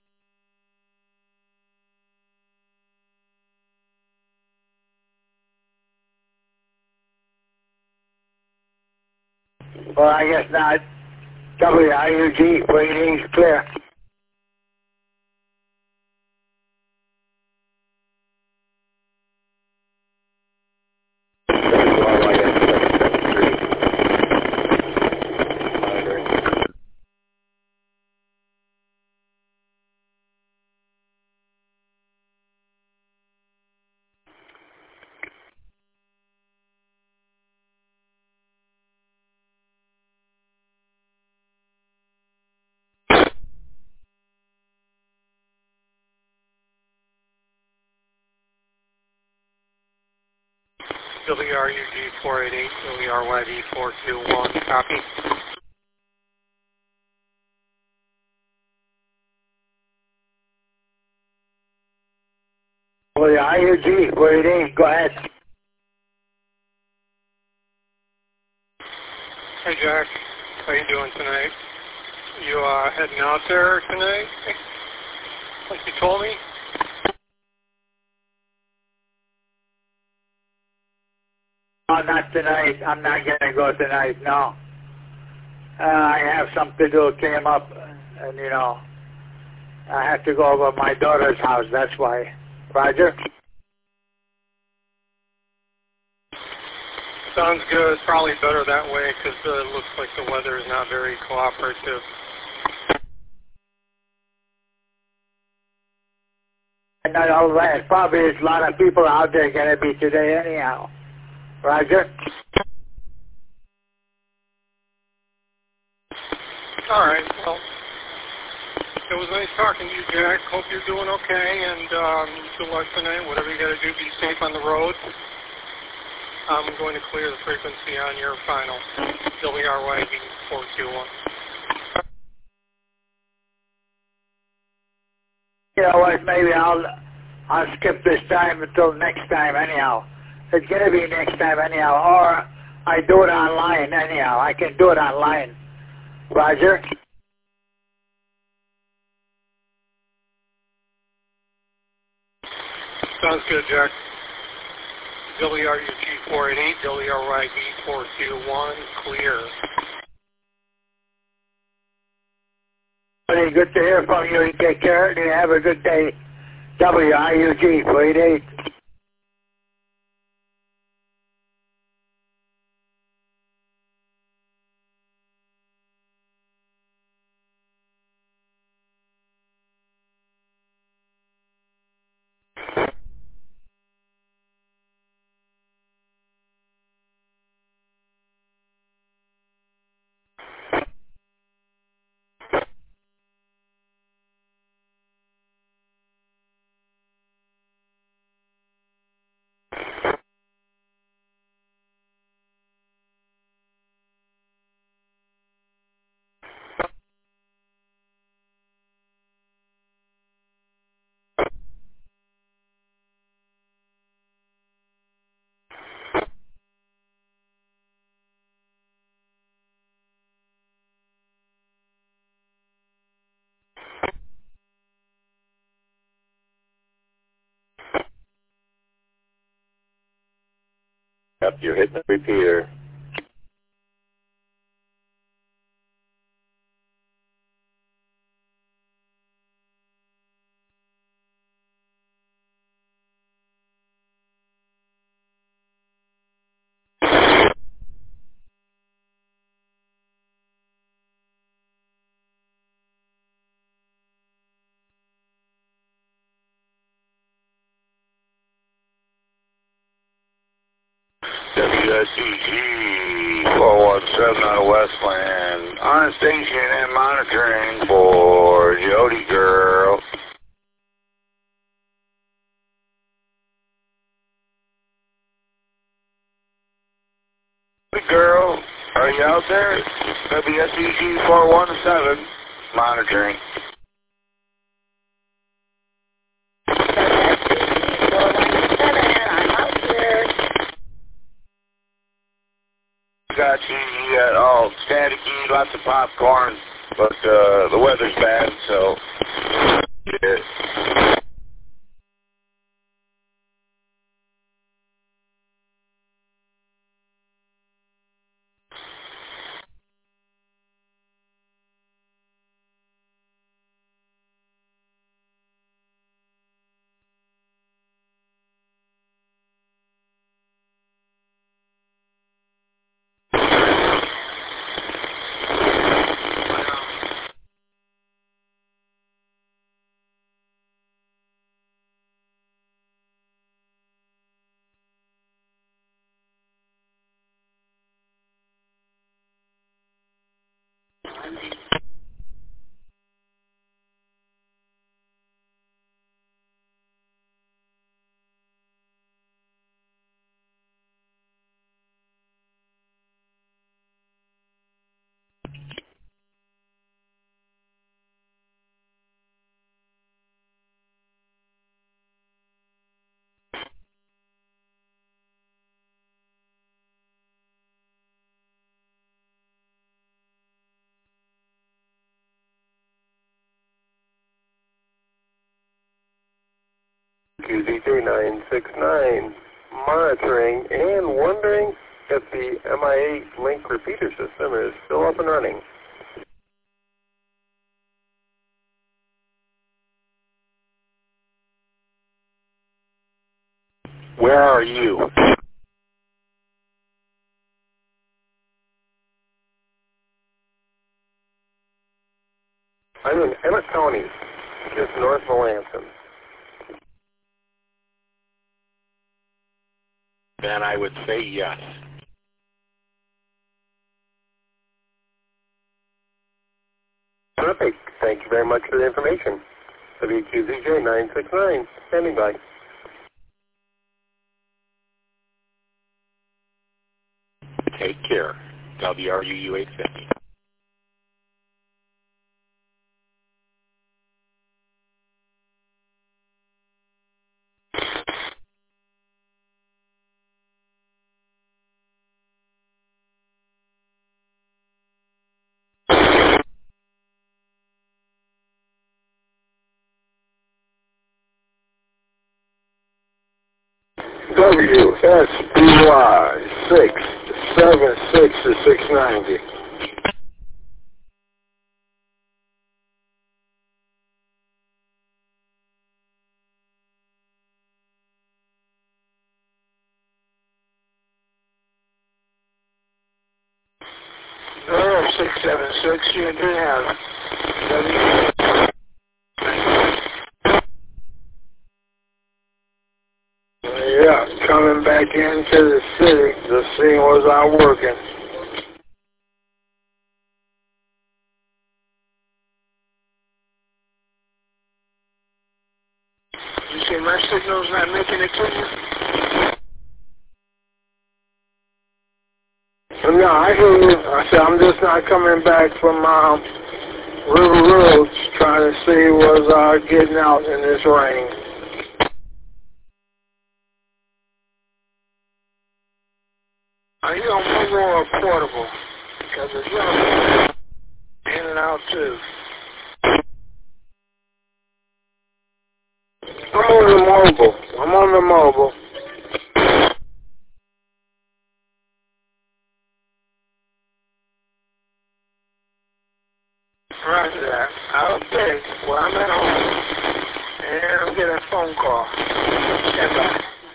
Well, I guess not. WIUG 48 is clear. WRUG 488, WRYV 421, copy. WIUG 488, go ahead. Hey Jack, how you doing tonight? You heading out there tonight, like you told me? No, not tonight. I'm not going to go tonight, no. I have something to do. Came up, and, you know, I have to go over to my daughter's house. That's why. Roger? Sounds good. It's probably better that way because it looks like the weather is not very cooperative. And not all that. Probably there's a lot of people out there going to be today anyhow. Roger? All right. Well, it was nice talking to you, Jack. Hope you're doing okay, and good luck tonight. Whatever you got to do, be safe on the road. I'm going to clear the frequency on your final WRYV 421. You know what? Maybe I'll skip this time until next time anyhow. It's going to be next time anyhow, or I do it online anyhow. I can do it online. Roger? Sounds good, Jack. WRUG 488, WRYV 421, clear. Good to hear from you. You take care and you have a good day. WIUG 488. Yep, you're hitting the repeater. WSEG 417 out of Westland. On station and monitoring for Jody Girl. Jody Girl, are you out there? WSEG 417 monitoring. Got you got all staticky, lots of popcorn, but the weather's bad, so yeah. QZ3969 monitoring and wondering if the MI8 link repeater system is still up and running. Where are you? I'm in Emmett County, just north of Lansing. Then I would say yes. Perfect. Thank you very much for the information. WQZJ969, standing by. Take care. WRUU 850. WSBY 676 to 690. Oh, 676, you do have Yeah, coming back into the city to see was I working. You say my signal's not making it to you? No, I hear you. I said I'm just not coming back from River Roads trying to see was getting out in this rain. Are you on mobile or portable? Because if you're in and out too. I'm on the mobile. Roger that. Okay. Well, I'm at home. And I'm getting a phone call. Stand by.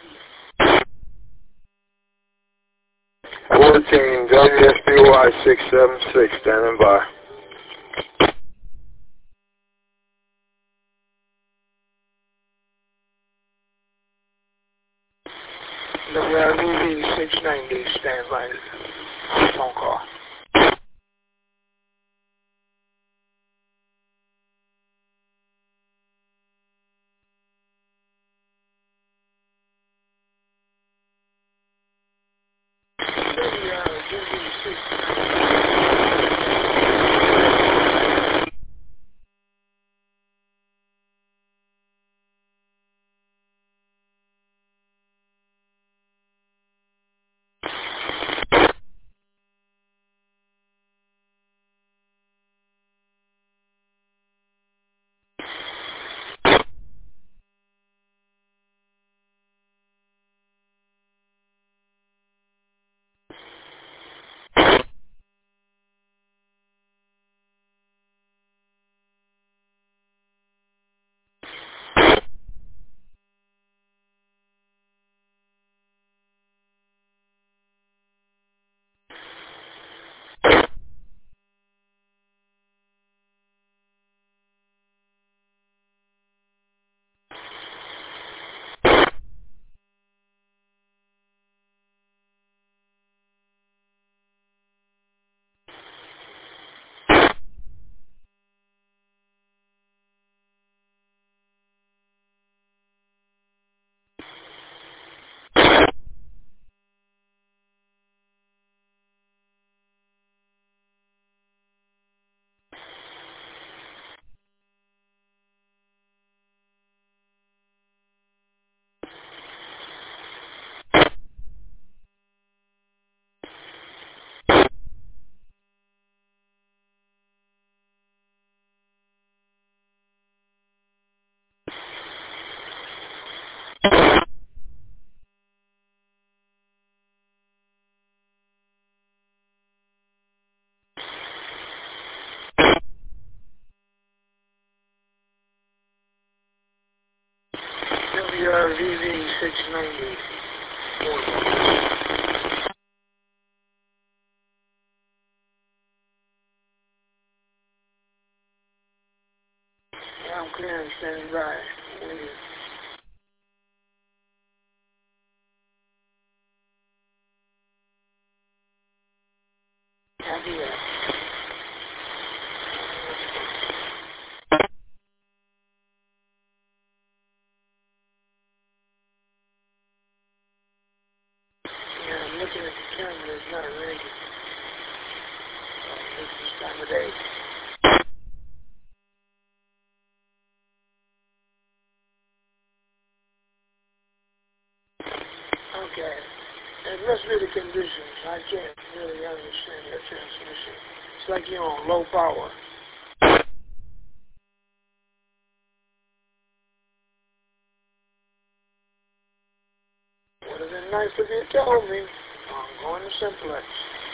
14 WSBY 676, standing by. WRVV 690, stand by. Phone call. WRVV 690. Yeah, I'm clear and standing by. Waiting. Copy that. Yeah, I'm looking at the camera. It's not ready. It's this time of day. Okay. It must be the conditions. I can't really understand your transmission. It's like you're on low power. Would have been nice if you told me. I'm going to Simplex.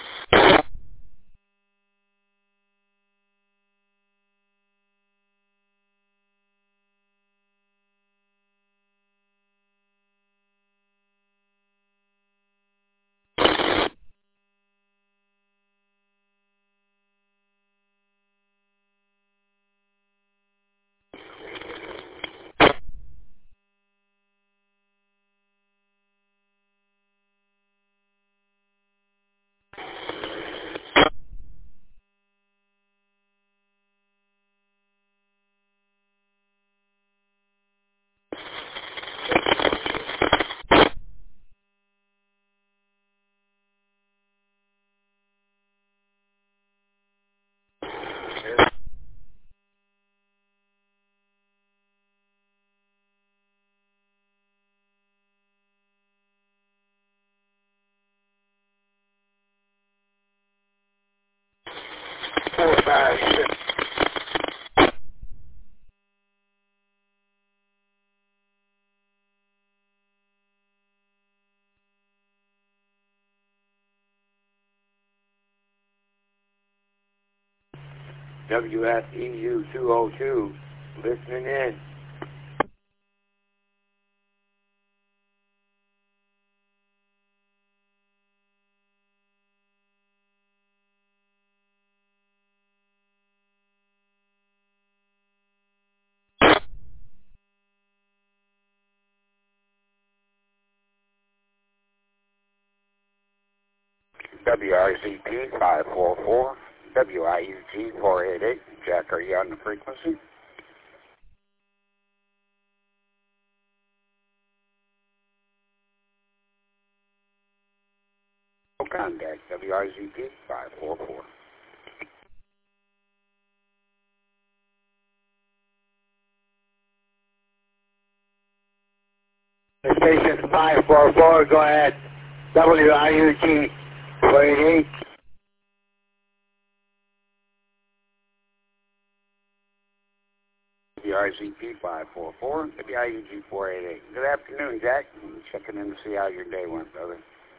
Four, five, six. WFEU 202, listening in. WRZP 544, WIUG 488. Jack, are you on the frequency? No contact, WRZP 544. Station 544, go ahead. WIUG 488. WRZP 544, WIUG 488. Good afternoon, Jack. I'm checking in to see how your day went, brother.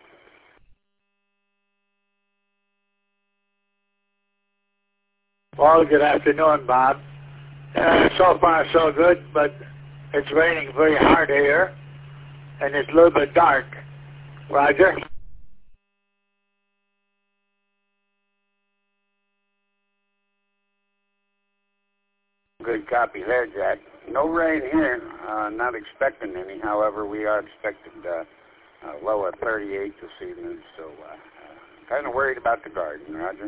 Well, good afternoon, Bob. So far, so good, but it's raining very hard here, and it's a little bit dark. Roger? Good copy there, Jack. No rain here. Not expecting any. However, we are expecting a low of 38 this evening, so kind of worried about the garden, Roger.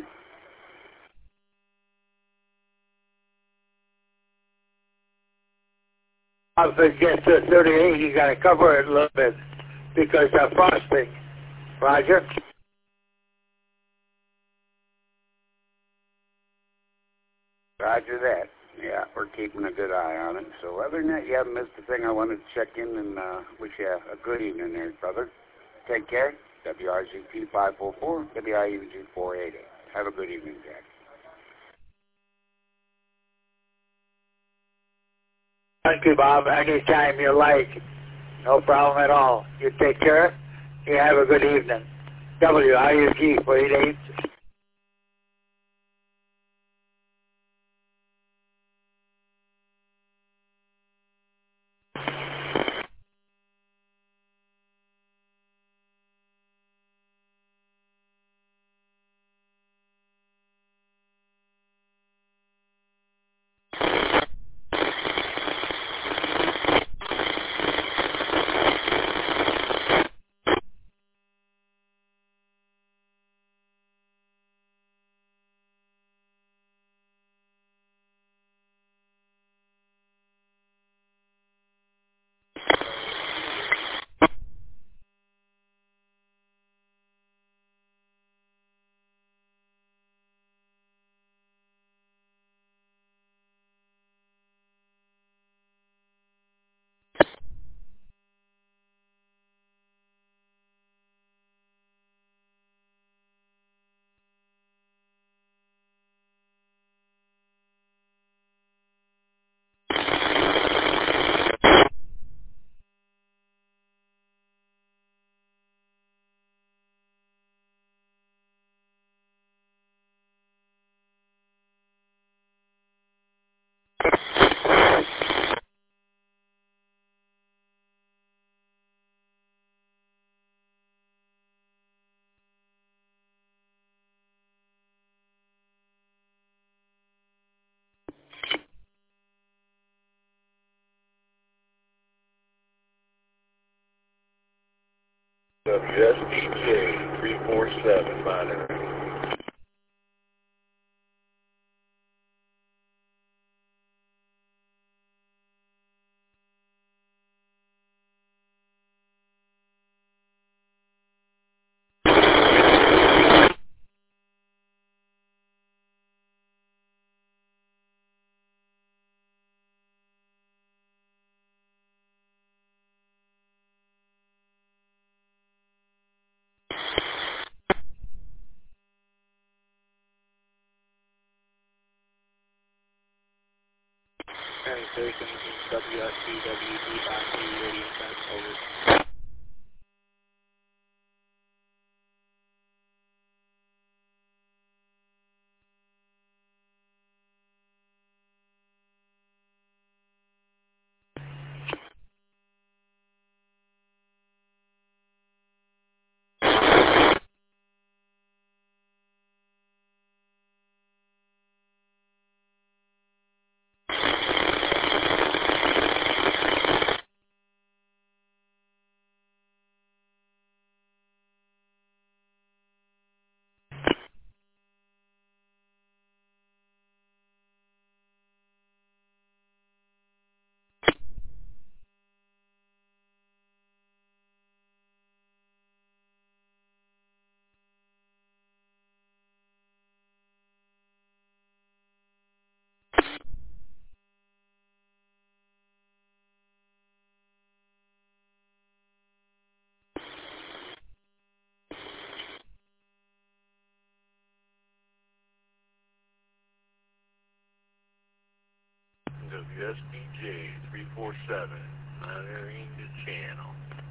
If it gets to 38, you got to cover it a little bit because of frosting. Roger? Roger that. Yeah, we're keeping a good eye on it. So other than that, you haven't missed a thing. I wanted to check in and wish you a good evening there, brother. Take care. WRZP 544, WIUG 488. Have a good evening, Jack. Thank you, Bob. Anytime you like. No problem at all. You take care. You have a good evening. WIUG 488. WSBJ 347 monitoring. County Station, this is WSBWD by the radio set, over. SPJ 347, monitoring the channel.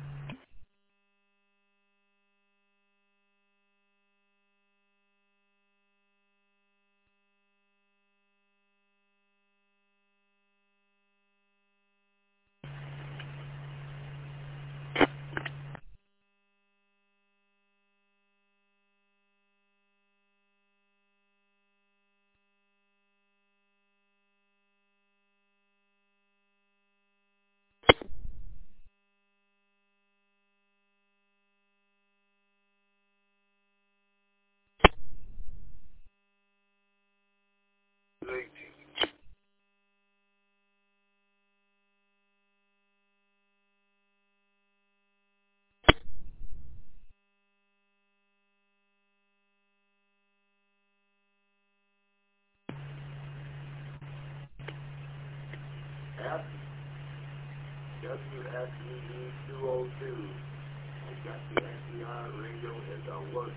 WSED 202. I got the SDR radio is working.